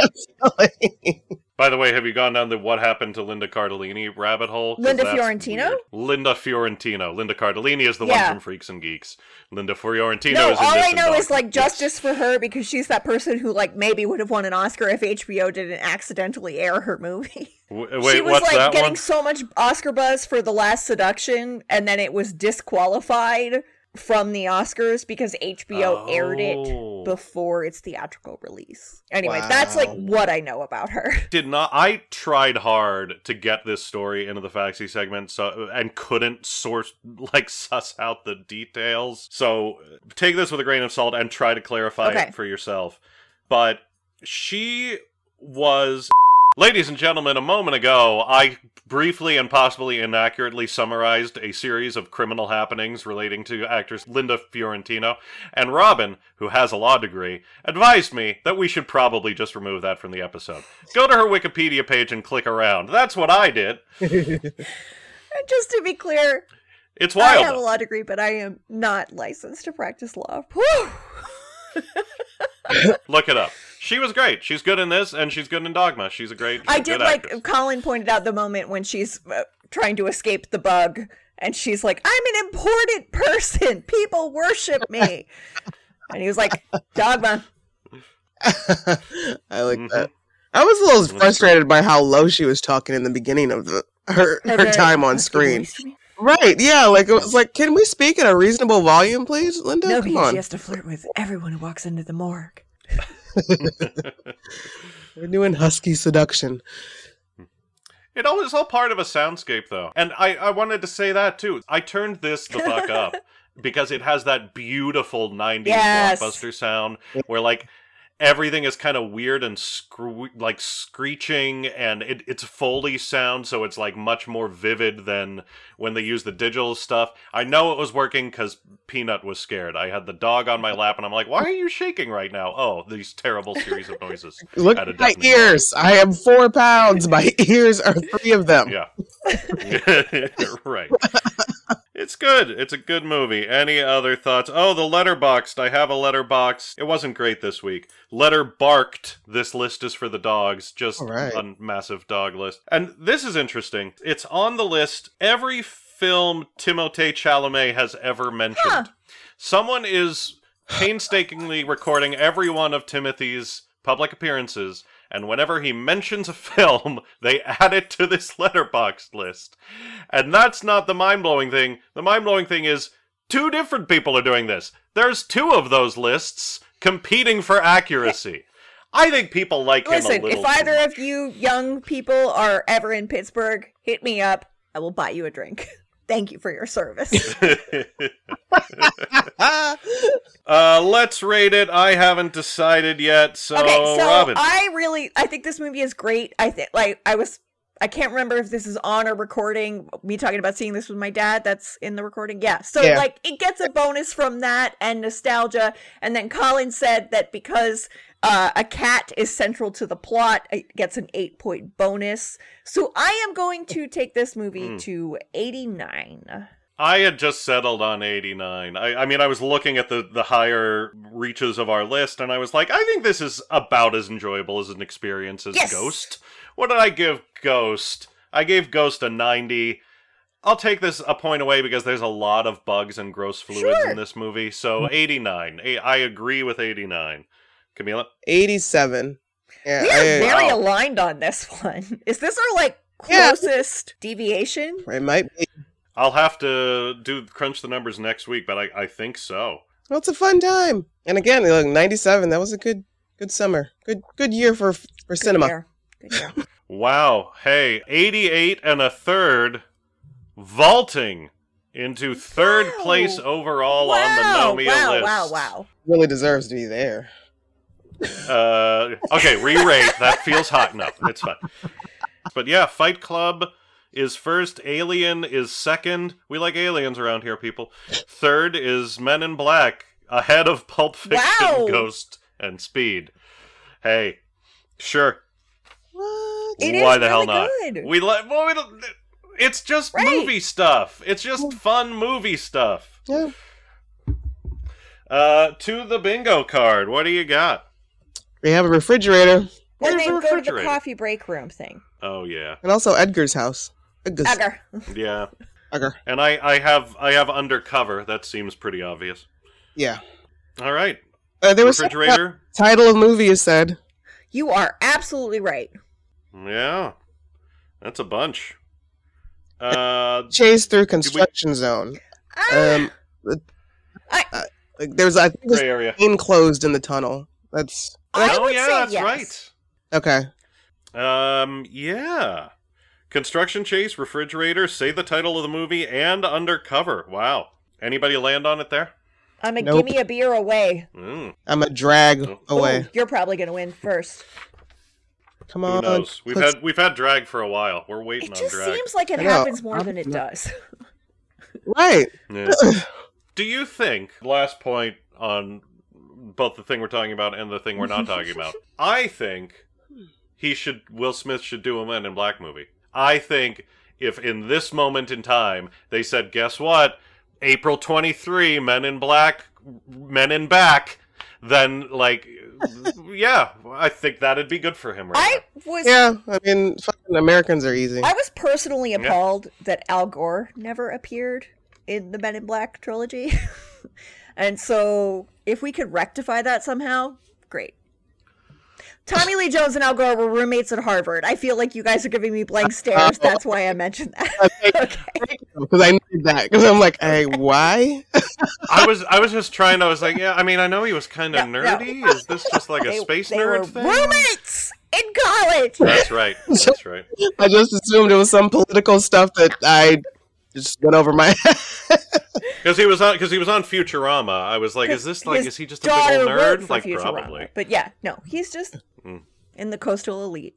By the way, have you gone down the what happened to Linda Cardellini rabbit hole? 'Cause Linda that's Fiorentino? weird. Linda Fiorentino. Linda Cardellini is the Yeah. one from Freaks and Geeks. Linda Fiorentino No, is in all this I and know is Dogma. like Yes. justice for her because she's that person who like maybe would have won an Oscar if H B O didn't accidentally air her movie. W- wait, she was what's like that getting one? so much Oscar buzz for The Last Seduction, and then it was disqualified from the Oscars because H B O aired Oh. it before its theatrical release. Anyway, that's like Wow. what I know about her. Did not. I tried hard to get this story into the Faxi segment, so and couldn't source like suss out the details. So take this with a grain of salt and try to clarify Okay. it for yourself. But she was. Ladies and gentlemen, a moment ago, I briefly and possibly inaccurately summarized a series of criminal happenings relating to actress Linda Fiorentino, and Robin, who has a law degree, advised me that we should probably just remove that from the episode. Go to her Wikipedia page and click around. That's what I did. And just to be clear, It's wild. I have a though. law degree, but I am not licensed to practice law. Whew. Look it up. She was great. She's good in this, and she's good in Dogma. She's a great she's I a did good like actress. Colin pointed out the moment when she's uh, trying to escape the bug, and she's like, "I'm an important person. People worship me," and he was like, "Dogma." I like Mhm. that. I was a little That's frustrated by how low she was talking in the beginning of the her Her her very time on husky screen. voice to me. Right? Yeah. Like it was like, can we speak at a reasonable volume, please, Linda? No, Come because on. she has to flirt with everyone who walks into the morgue. We're doing husky seduction. It all is all part of a soundscape, though. And I, I wanted to say that, too. I turned this the fuck up because it has that beautiful nineties Yes. blockbuster sound where, like, everything is kind of weird and scre- like screeching, and it, it's Foley sound, so it's like much more vivid than when they use the digital stuff. I know it was working because Peanut was scared. I had the dog on my lap, and I'm like, why are you shaking right now? Oh, these terrible series of noises. Look at at my ears. I am four pounds. My ears are three of them. Yeah. Right. It's good. It's a good movie. Any other thoughts? Oh, the Letterboxd. I have a Letterboxd. It wasn't great this week. Letter barked. This list is for the dogs. Just right. a massive dog list. And this is interesting. It's on the list. Every film Timothée Chalamet has ever mentioned. Huh. Someone is painstakingly recording every one of Timothy's public appearances, and whenever he mentions a film, they add it to this Letterboxd list. And that's not the mind-blowing thing. The mind-blowing thing is two different people are doing this. There's two of those lists competing for accuracy. I think people like Listen, him a little if either too of you young people are ever in Pittsburgh, hit me up. I will buy you a drink. Thank you for your service. uh, let's rate it. I haven't decided yet, so, okay, so Robin. I really, I think this movie is great. I think, like, I was, I can't remember if this is on a recording. Me talking about seeing this with my dad. That's in the recording. Yeah. So, Yeah. like, it gets a bonus from that and nostalgia. And then Colin said that because uh, a cat is central to the plot, it gets an eight point bonus. So I am going to take this movie Mm. to eighty-nine. I had just settled on eighty-nine. I, I mean, I was looking at the, the higher reaches of our list, and I was like, I think this is about as enjoyable as an experience as Yes! Ghost. What did I give Ghost? I gave Ghost a ninety. I'll take this a point away because there's a lot of bugs and gross fluids Sure. in this movie, so eighty-nine. A- I agree with eighty-nine. Camila? eighty-seven. Yeah, We are I- very wow. aligned on this one. Is this our, like, Yeah. closest deviation? it might be. I'll have to do crunch the numbers next week, but I, I think so. Well, it's a fun time. And again, look, ninety-seven. That was a good, good summer. Good, good year for for cinema. Year. Good year. Wow. Hey, eighty-eight and a third, vaulting into third Wow. place overall on the Wow, Nomia wow, list. wow, wow. Really deserves to be there. Uh, okay, re-rate. That feels hot enough. It's fine. But yeah, Fight Club is first. Alien is second. We like aliens around here, people. Third is Men in Black, ahead of Pulp Fiction, Wow. Ghost, and Speed. Hey, sure. What? It is Why the hell really not? good. We like. Well, we don't, it's just Right. movie stuff. It's just fun movie stuff. Yeah. Uh, to the bingo card. What do you got? We have a refrigerator And Where's then the go to the refrigerator? coffee break room thing. Oh yeah, and also Edgar's house. Edgar's. Agar. yeah. Edgar. And I, I have, I have Undercover. That seems pretty obvious. Yeah. All right. Uh, there was something about Refrigerator. title of movie you said. You are absolutely right. Yeah, that's a bunch. Uh, Chase through construction zone. Ah, Um, I, uh, like, there's I think there's gray area. a lane closed in the tunnel. That's I oh would yeah, say that's yes. okay. right. Um, yeah. Construction chase, refrigerator, say the title of the movie, and Undercover. Wow. Anybody land on it there? I'm a Nope. give me a beer away. Mm, I'm a drag Oh. away. Ooh, you're probably gonna win first. Come who on. knows? We've let's- had we've had drag for a while. We're waiting It on just drag. seems like it I know. happens more I'm than it not- does. right. Yeah. Do you think, last point on both the thing we're talking about and the thing we're not talking about, I think he should, Will Smith should do a Men in Black movie. I think if in this moment in time they said, guess what, April twenty-third, Men in Black, Men in Back, then, like, yeah, I think that'd be good for him right I was Yeah, I mean, fucking Americans are easy. I was personally appalled that Al Gore never appeared in the Men in Black trilogy. And so if we could rectify that somehow, great. Tommy Lee Jones and Al Gore were roommates at Harvard. I feel like you guys are giving me blank stares. That's why I mentioned that. Okay. Because I need that. Because I'm like, hey, why? I was I was just trying to, I was like, yeah, I mean, I know he was kind of No, no. nerdy. Is this just like a They, space they nerd were thing? roommates in college. That's right. That's right. I just assumed it was some political stuff that I just went over my head. Because he was on, because he was on Futurama. I was like, is this like, His is he just a big daughter old wrote nerd? for Like, Futurama. probably. But yeah, no, he's just Mm. in the coastal elite.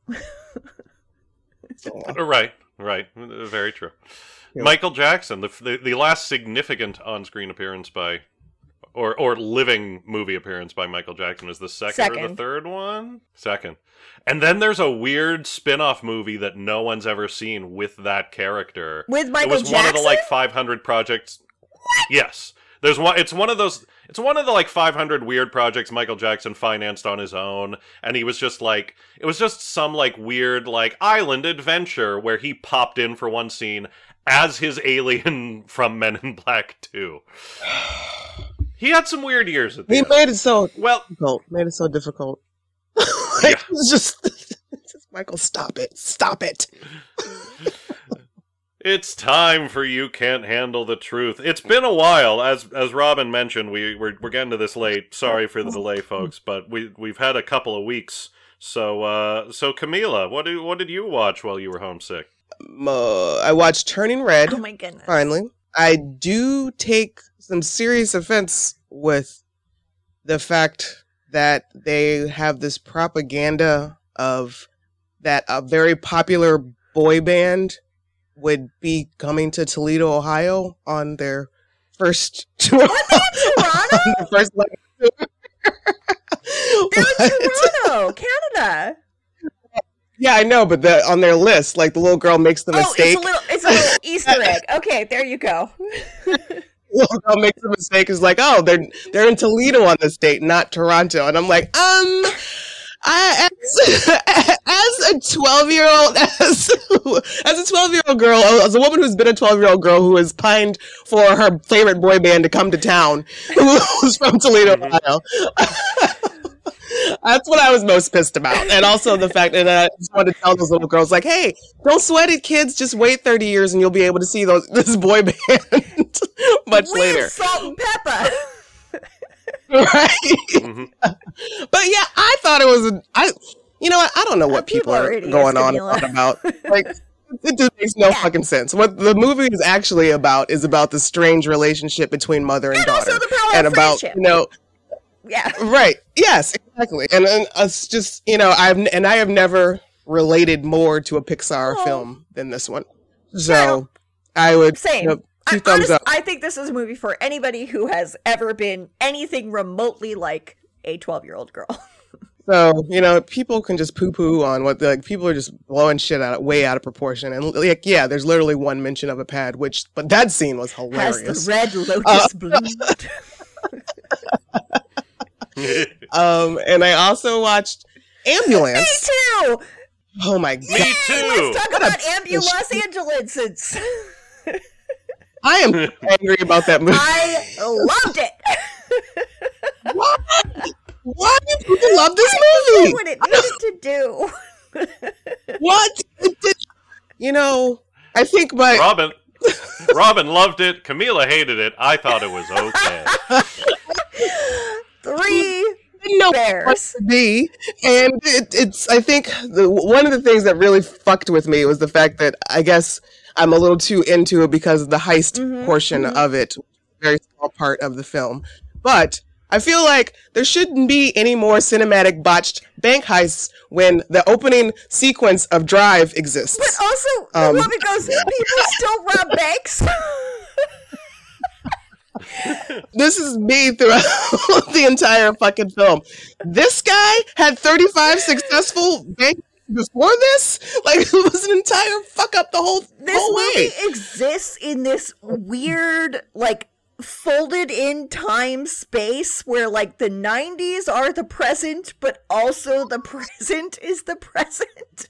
Right, right. Very true. Michael Jackson, the, the the last significant on-screen appearance by, or or living movie appearance by Michael Jackson is the second, or the Second. third one? Second. And then there's a weird spin-off movie that no one's ever seen with that character. With Michael It was one of the Jackson? like five hundred projects. Yes. There's one. It's one of those. It's one of the like five hundred weird projects Michael Jackson financed on his own, and he was just like, it was just some like weird like island adventure where he popped in for one scene as his alien from Men in Black two. He had some weird years at the He end. made it so well. difficult. Made it so difficult. Yeah. Like, it's just, it's just Michael, stop it, stop it. It's time for You Can't Handle the Truth. It's been a while, as as Robin mentioned. We we're, we're getting to this late. Sorry for the delay, folks, but we we've had a couple of weeks. So uh, so Camila, what did what did you watch while you were homesick? Um, uh, I watched Turning Red. Oh my goodness! Finally, I do take some serious offense with the fact that they have this propaganda of that a very popular boy band would be coming to Toledo, Ohio on their first tour. Weren't they in Toronto? On their first leg tour. They're in Toronto, Canada. Yeah, I know, but the, on their list, like the little girl makes the Oh, mistake. it's a little, it's a little Easter egg. Okay, there you go. Little girl makes a mistake. Is like, oh, they're they're in Toledo on this date, not Toronto. And I'm like, um, I as, as a twelve year old, as as a twelve year old girl, as a woman who's been a twelve year old girl who has pined for her favorite boy band to come to town, who's from Toledo, Ohio. That's what I was most pissed about. And also the fact that I just wanted to tell those little girls, like, hey, don't sweat it, kids. Just wait thirty years and you'll be able to see those this boy band much With later. salt and pepper. Right? But yeah, I thought it was, a, I, you know what? I don't know what people, People are are idiots, going on Camila. about. Like, it just makes no fucking sense. What the movie is actually about is about the strange relationship between mother and, And daughter. also the power and of about, friendship. you know, Yeah. right. Yes, exactly. And, and it's just, you know, I've and I have never related more to a Pixar Oh. film than this one. So I would Same. you know, two I, thumbs honest- up. I think this is a movie for anybody who has ever been anything remotely like a twelve-year-old girl. So, you know, people can just poo poo on what, like, people are just blowing shit out, way out of proportion. And, like, yeah, there's literally one mention of a pad, which, but that scene was hilarious. Has the red lotus Uh, bloomed? um, and I also watched Ambulance. Me too! Oh my god. Me too. Let's talk What a about piece of Ambu Los shit. Angeles. I am angry about that movie. I loved it. What? Why do people love this Did movie? what it needed to do. What? It did- You know, I think my Robin, Robin loved it. Camila hated it. I thought it was okay. Three didn't know bears. what to be, and it, it's. I think the, one of the things that really fucked with me was the fact that I guess I'm a little too into it because of the heist Mhm, portion mhm. of it, very small part of the film. But I feel like there shouldn't be any more cinematic botched bank heists when the opening sequence of Drive exists. But also, the Um, woman goes, people still rob banks. This is me throughout the entire fucking film. This guy had thirty-five successful banks before this. Like, it was an entire fuck up the whole, This whole movie way. exists in this weird, like, folded in time space where, like, the nineties are the present, but also the present is the present.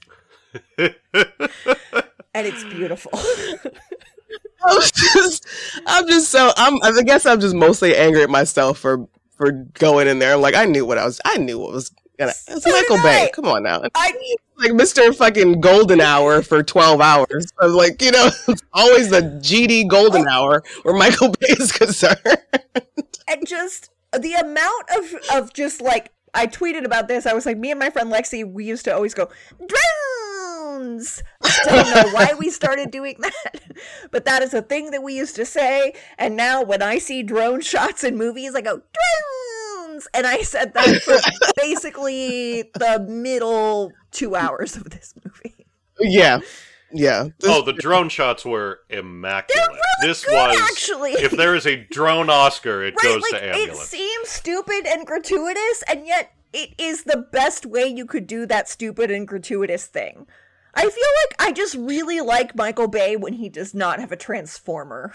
And it's beautiful. I'm just, I'm just so, I'm, I guess I'm just mostly angry at myself for, for going in there. I'm like, I knew what I was, I knew what was gonna, it's So Michael did Bay. I. Come on now. I Like Mister fucking Golden Hour for twelve hours. I was like, you know, it's always the G D Golden Hour where Michael Bay is concerned. and just the amount of of just like I tweeted about this. I was like, me and my friend Lexi, we used to always go drown drones. I don't know why we started doing that, but that is a thing that we used to say. And now when I see drone shots in movies, I go, drones! And I said that for basically the middle two hours of this movie. Yeah. Yeah. This- Oh, the drone shots were immaculate. Really this good, was actually. If there is a drone Oscar, it Right, goes like, to it ambulance. seems stupid and gratuitous, and yet it is the best way you could do that stupid and gratuitous thing. I feel like I just really like Michael Bay when he does not have a transformer.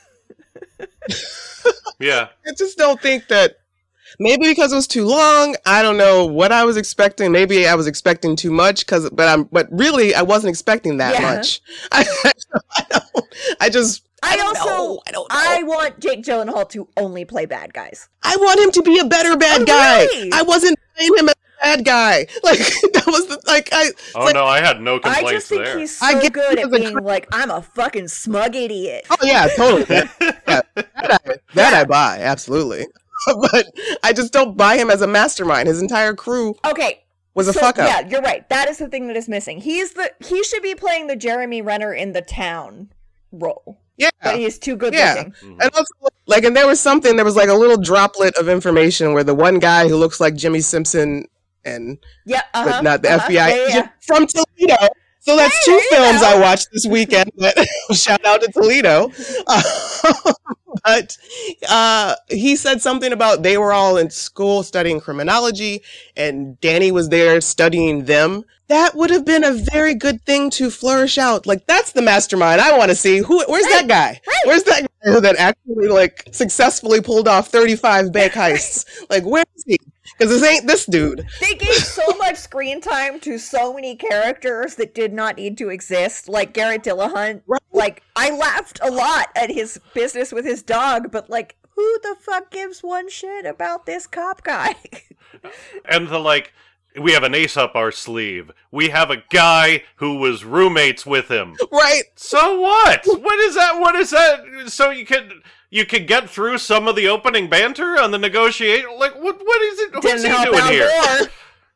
Yeah. I just don't think that. Maybe because it was too long. I don't know what I was expecting. Maybe I was expecting too much. Cause, but I'm. But really, I wasn't expecting that Yeah. much. I, I, don't, I just. I, I don't also know. I don't know. I want Jake Gyllenhaal to only play bad guys. I want him to be a better bad Oh, guy. really? I wasn't playing him as a bad guy. Like that was the, like I. Oh like, no, I had no I complaints just think there. he's so I get good he at was a being like, I'm a fucking smug idiot. Oh yeah, totally. That, yeah, that, I, that I buy absolutely. But I just don't buy him as a mastermind. His entire crew Okay. was a so, fuck up. Yeah, you're right. That is the thing that is missing. He's the he should be playing the Jeremy Renner in The Town role. Yeah. But he's too good Yeah. looking. Mm-hmm. And also, like, and there was something, there was like a little droplet of information where the one guy who looks like Jimmy Simpson and, Yeah, uh-huh, but not the uh-huh, F B I yeah, yeah, agent from Toledo. So that's Hey, two there you films go. I watched this weekend. But shout out to Toledo. Uh, but uh, he said something about they were all in school studying criminology and Danny was there studying them. That would have been a very good thing to flourish out. Like, that's the mastermind I want to see. Who? Where's that guy? Where's that guy that actually, like, successfully pulled off thirty-five bank heists? Like, where is he? Because this ain't this dude. They gave so much screen time to so many characters that did not need to exist, like Garrett Dillahunt. Right. Like, I laughed a lot at his business with his dog, but like, who the fuck gives one shit about this cop guy? And the like, we have an ace up our sleeve. We have a guy who was roommates with him. Right. So what? What is that? What is that? So you can you can get through some of the opening banter on the negotiation. Like what? What is it? What's Didn't he help doing out here?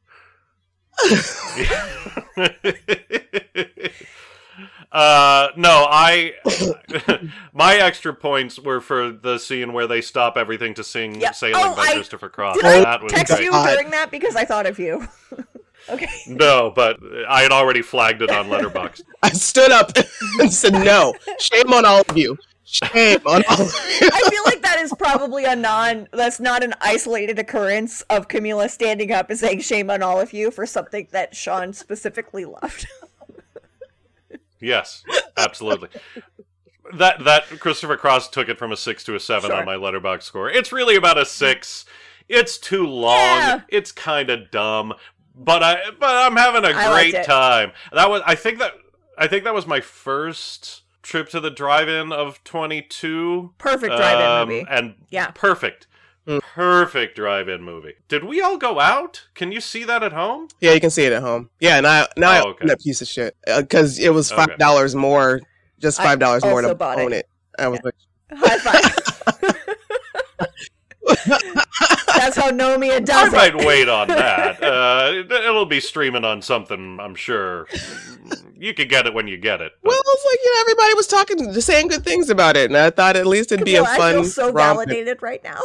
uh, no, I. My extra points were for the scene where they stop everything to sing Yeah. "Sailing" Oh, by I- Christopher Cross. Did I That was text great. you during that because I thought of you? Okay. No, but I had already flagged it on Letterboxd. I stood up and said, no. Shame on all of you. Shame on all of you. I feel like that is probably a non, that's not an isolated occurrence of Camila standing up and saying shame on all of you for something that Sean specifically loved. Yes, absolutely. That that Christopher Cross took it from a six to a seven Sure. on my Letterboxd score. It's really about a six. It's too long. Yeah. It's kind of dumb, but I but I'm having a I liked great it. time. That was I think that I think that was my first trip to the drive-in of twenty-two. Perfect drive-in Um, movie. And Yeah. perfect. Perfect drive-in movie. Did we all go out? Can you see that at home? Yeah, you can see it at home. Yeah, and I now I Oh, own okay. that piece of shit because it was Okay. five dollars more, just I five dollars more also to bought own it. it. I was like, High five. That's how Nomia I does might it. wait on that. Uh, it- it'll be streaming on something, I'm sure. You could get it when you get it. but- well, it's like you know everybody was talking, just saying good things about it, and I thought at least it'd be a Camila, fun. I feel so romp. validated right now.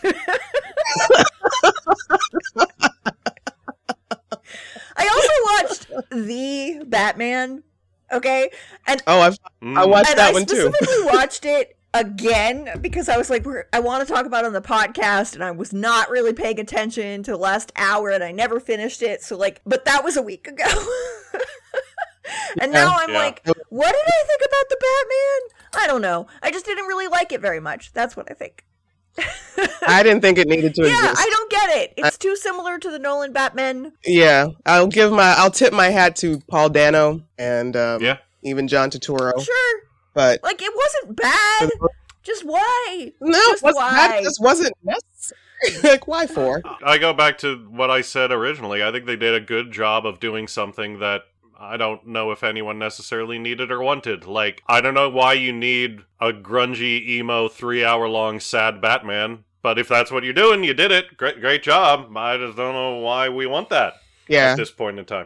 I also watched The Batman, okay? And Oh, I've, I watched and that I one too. specifically watched it again because I was like, we're, I want to talk about it on the podcast, and I was not really paying attention to the last hour, and I never finished it. So, like, but that was a week ago. And now I'm Yeah. like, what did I think about the Batman? I don't know. I just didn't really like it very much. That's what I think. I didn't think it needed to Yeah, exist. I don't get it. It's too similar to the Nolan Batman. Yeah, I'll give my, I'll tip my hat to Paul Dano and um, Yeah. even John Turturro. Sure. But Like, it wasn't bad. Just why? no, Just it wasn't, why? that just wasn't necessary. Like, why for? I go back to what I said originally. I think they did a good job of doing something that I don't know if anyone necessarily needed or wanted. Like, I don't know why you need a grungy, emo, three-hour-long sad Batman, but if that's what you're doing, you did it. Great, great job. I just don't know why we want that Yeah. at this point in time.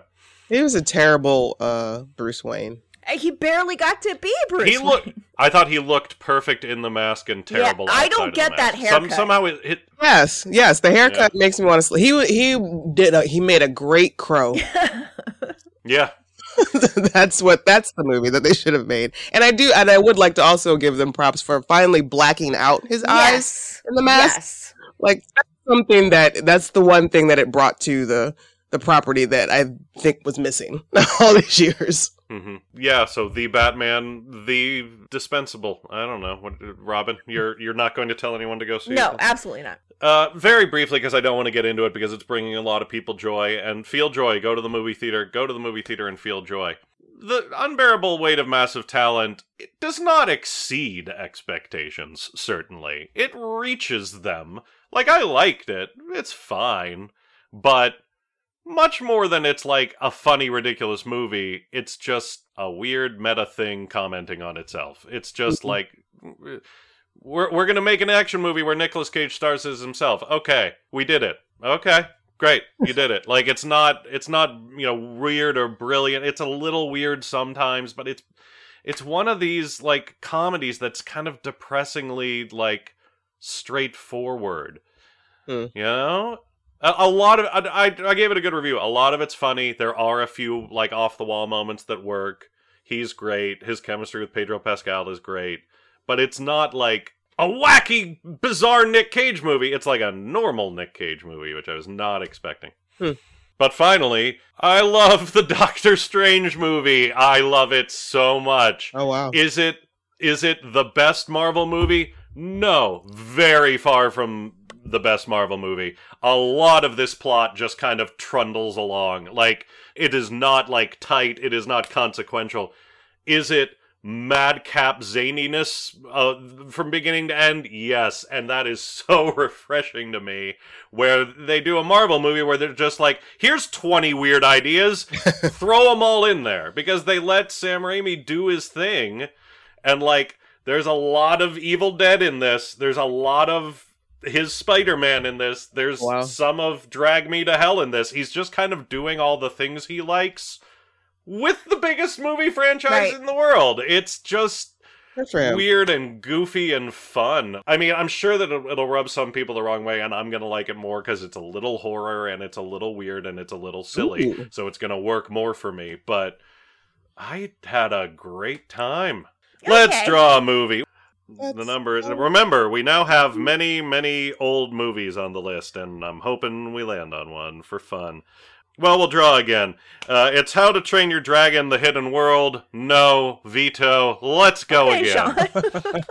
He was a terrible uh, Bruce Wayne. He barely got to be Bruce He looked. Wayne. I thought he looked perfect in the mask and terrible. Yeah, I outside don't of get the that mask. Some, haircut. somehow it, it. Yes, yes. The haircut makes me want to sleep. He he did. A, he made a great Crow. Yeah. That's what. That's the movie that they should have made. And I do. And I would like to also give them props for finally blacking out his eyes Yes. in the mask. Yes. Like that's something that. That's the one thing that it brought to the the property that I think was missing all these years. Mm-hmm. Yeah, so the Batman, the dispensable. I don't know. What, Robin, you're you're not going to tell anyone to go see No, it? absolutely not. Uh, very briefly, because I don't want to get into it, because it's bringing a lot of people joy, and feel joy. Go to the movie theater. Go to the movie theater and feel joy. The unbearable weight of massive talent, it does not exceed expectations, certainly. It reaches them. Like, I liked it. It's fine. But much more than it's like a funny, ridiculous movie, it's just a weird meta thing commenting on itself. It's just like, we're we're gonna make an action movie where Nicolas Cage stars as himself. Okay, we did it. Okay, great, you did it. Like, it's not, it's not, you know, weird or brilliant. It's a little weird sometimes, but it's, it's one of these, like, comedies that's kind of depressingly, like, straightforward. Mm. You know? A, a lot of I, I I gave it a good review. A lot of it's funny. There are a few like off the wall moments that work. He's great. His chemistry with Pedro Pascal is great. But it's not like a wacky, bizarre Nick Cage movie. It's like a normal Nick Cage movie, which I was not expecting. Hmm. But finally, I love the Doctor Strange movie. I love it so much. Oh wow! Is it is it the best Marvel movie? No, very far from the best Marvel movie. A lot of this plot just kind of trundles along. Like, it is not, like, tight. It is not consequential. Is it madcap zaniness uh, from beginning to end? Yes, and that is so refreshing to me, where they do a Marvel movie where they're just like, here's twenty weird ideas, throw them all in there, because they let Sam Raimi do his thing, and, like, there's a lot of Evil Dead in this. There's a lot of his Spider-Man in this. There's wow. some of Drag Me to Hell in this. He's just kind of doing all the things he likes with the biggest movie franchise Right. in the world. It's just Good for him. weird and goofy and fun. I mean, I'm sure that it'll, it'll rub some people the wrong way, and I'm going to like it more because it's a little horror, and it's a little weird, and it's a little silly. Ooh. So it's going to work more for me. But I had a great time. Let's Okay. draw a movie. That's- The number is... Remember, we now have many, many old movies on the list, and I'm hoping we land on one for fun. Well, we'll draw again. Uh, it's How to Train Your Dragon, The Hidden World. No. Veto. Let's go Okay, again. Sean.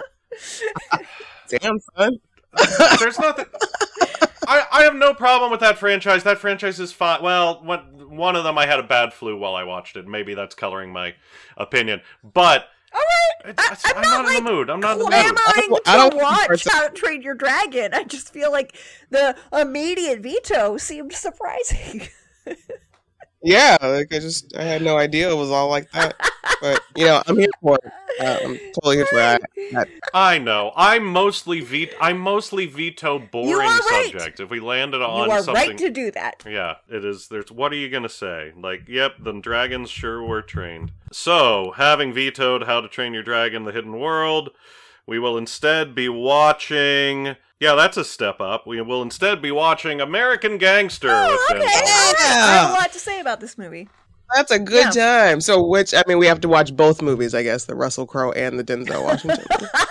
Damn son. There's nothing... I, I have no problem with that franchise. That franchise is fine. Well, one, one of them I had a bad flu while I watched it. Maybe that's coloring my opinion. But... All right, I, It's- I'm, I'm not, not in like the mood. I'm not in the mood. clamoring I don't- to I don't think watch it's a- How to Train Your Dragon. I just feel like the immediate veto seemed surprising. Yeah, like I just I had no idea it was all like that. But you know, I'm here for it. Uh, I'm totally here for it. I, I, I know. I mostly veto. I mostly veto boring You are right. subjects. If we landed You on are something, right to do that. yeah, it is. There's. What are you gonna say? Like, yep, the dragons sure were trained. So, having vetoed How to Train Your Dragon: The Hidden World, we will instead be watching. Yeah, that's a step up. We will instead be watching American Gangster Oh, with okay. Denzel I Washington. have a lot to say about this movie. that's a good time. So, which I mean, we have to watch both movies, I guess, the Russell Crowe and the Denzel Washington.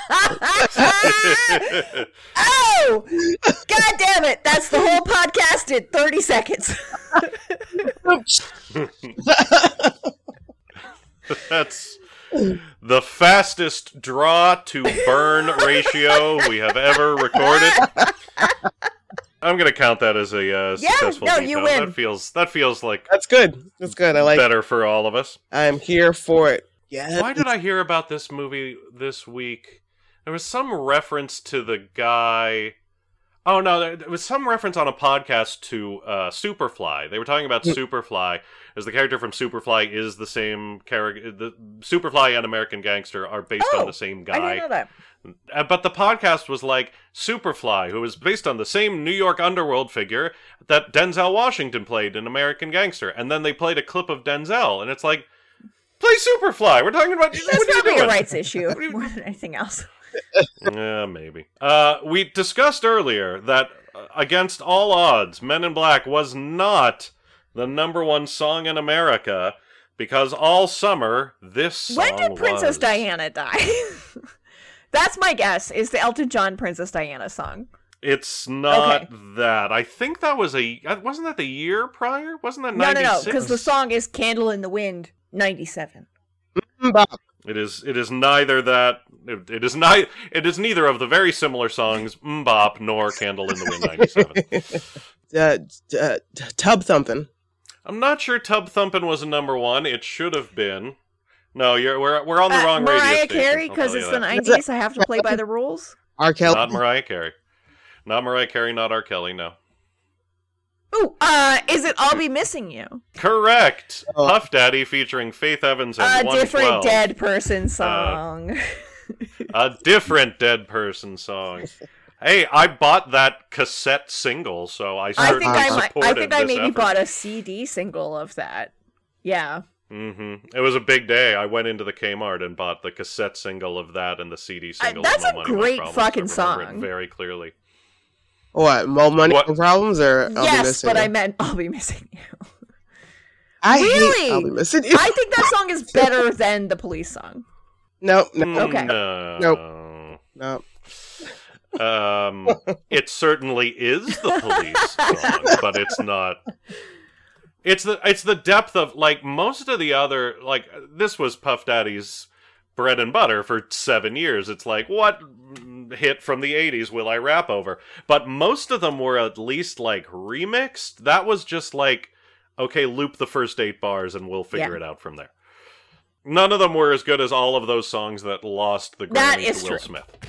Oh! God damn it! That's the whole podcast in thirty seconds. That's the fastest draw to burn ratio we have ever recorded. I'm gonna count that as a uh, Yeah, successful no, veto. you win. That feels that feels like That's good. That's good. I like. better for all of us. I'm here for it. Yeah. Why did I hear about this movie this week? There was some reference to the guy. Oh no, there, there was some reference on a podcast to uh, Superfly. They were talking about Superfly, as the character from Superfly is the same character. The Superfly and American Gangster are based Oh, on the same I didn't guy. know that. Uh, But the podcast was like Superfly, who was based on the same New York underworld figure that Denzel Washington played in American Gangster. And then they played a clip of Denzel, and it's like, play Superfly. We're talking about... That's what are you probably doing? a rights issue more than anything else. Yeah, maybe. Uh, we discussed earlier that uh, against all odds, Men in Black was not the number one song in America because all summer this song When did Princess was. Diana die? That's my guess, is the Elton John Princess Diana song. It's not Okay. that. I think that was a... uh, Wasn't that the year prior? Wasn't that No, no, ninety-six? no, because the song is Candle in the Wind, ninety-seven. It is. It is neither that. It, it is ni- It is neither of the very similar songs "Mbop" nor "Candle in the Wind" ninety-seven. uh, uh, tub thumping. I'm not sure "Tub Thumpin'" was a number one. It should have been. No, you're we're we're on the Uh, wrong radio Mariah station. Carey, I'll because tell you it's the that. nineties, I have to play by the rules. R. Kelly. Not Mariah Carey. Not Mariah Carey. Not R. Kelly. No. Ooh, uh, is it I'll Be Missing You? Correct. Puff Daddy featuring Faith Evans and A one twelve. different dead person song. A different dead person song. Hey, I bought that cassette single, so I I certainly think I might, supported I think I this maybe effort. bought a C D single of that. Yeah. Mm-hmm. It was a big day. I went into the Kmart and bought the cassette single of that and the C D single. that's of a No Money, No great Problems. fucking I remember it song. very clearly. What? More money, What? no problems, or I'll be yes, missing but you? I meant I'll Be Missing You. I really? hate I'll be missing you. I think that song is better than the Police song. Nope. No. Okay. No. Nope. Nope. Um, it certainly is the Police song, but it's not. It's the it's the depth of, like, most of the other, like, this was Puff Daddy's bread and butter for seven years. It's like, what hit from the eighties will I rap over? But most of them were at least, like, remixed. That was just like, okay, loop the first eight bars and we'll figure Yeah. it out from there. None of them were as good as all of those songs that lost the That Grammy is to Will true. Smith.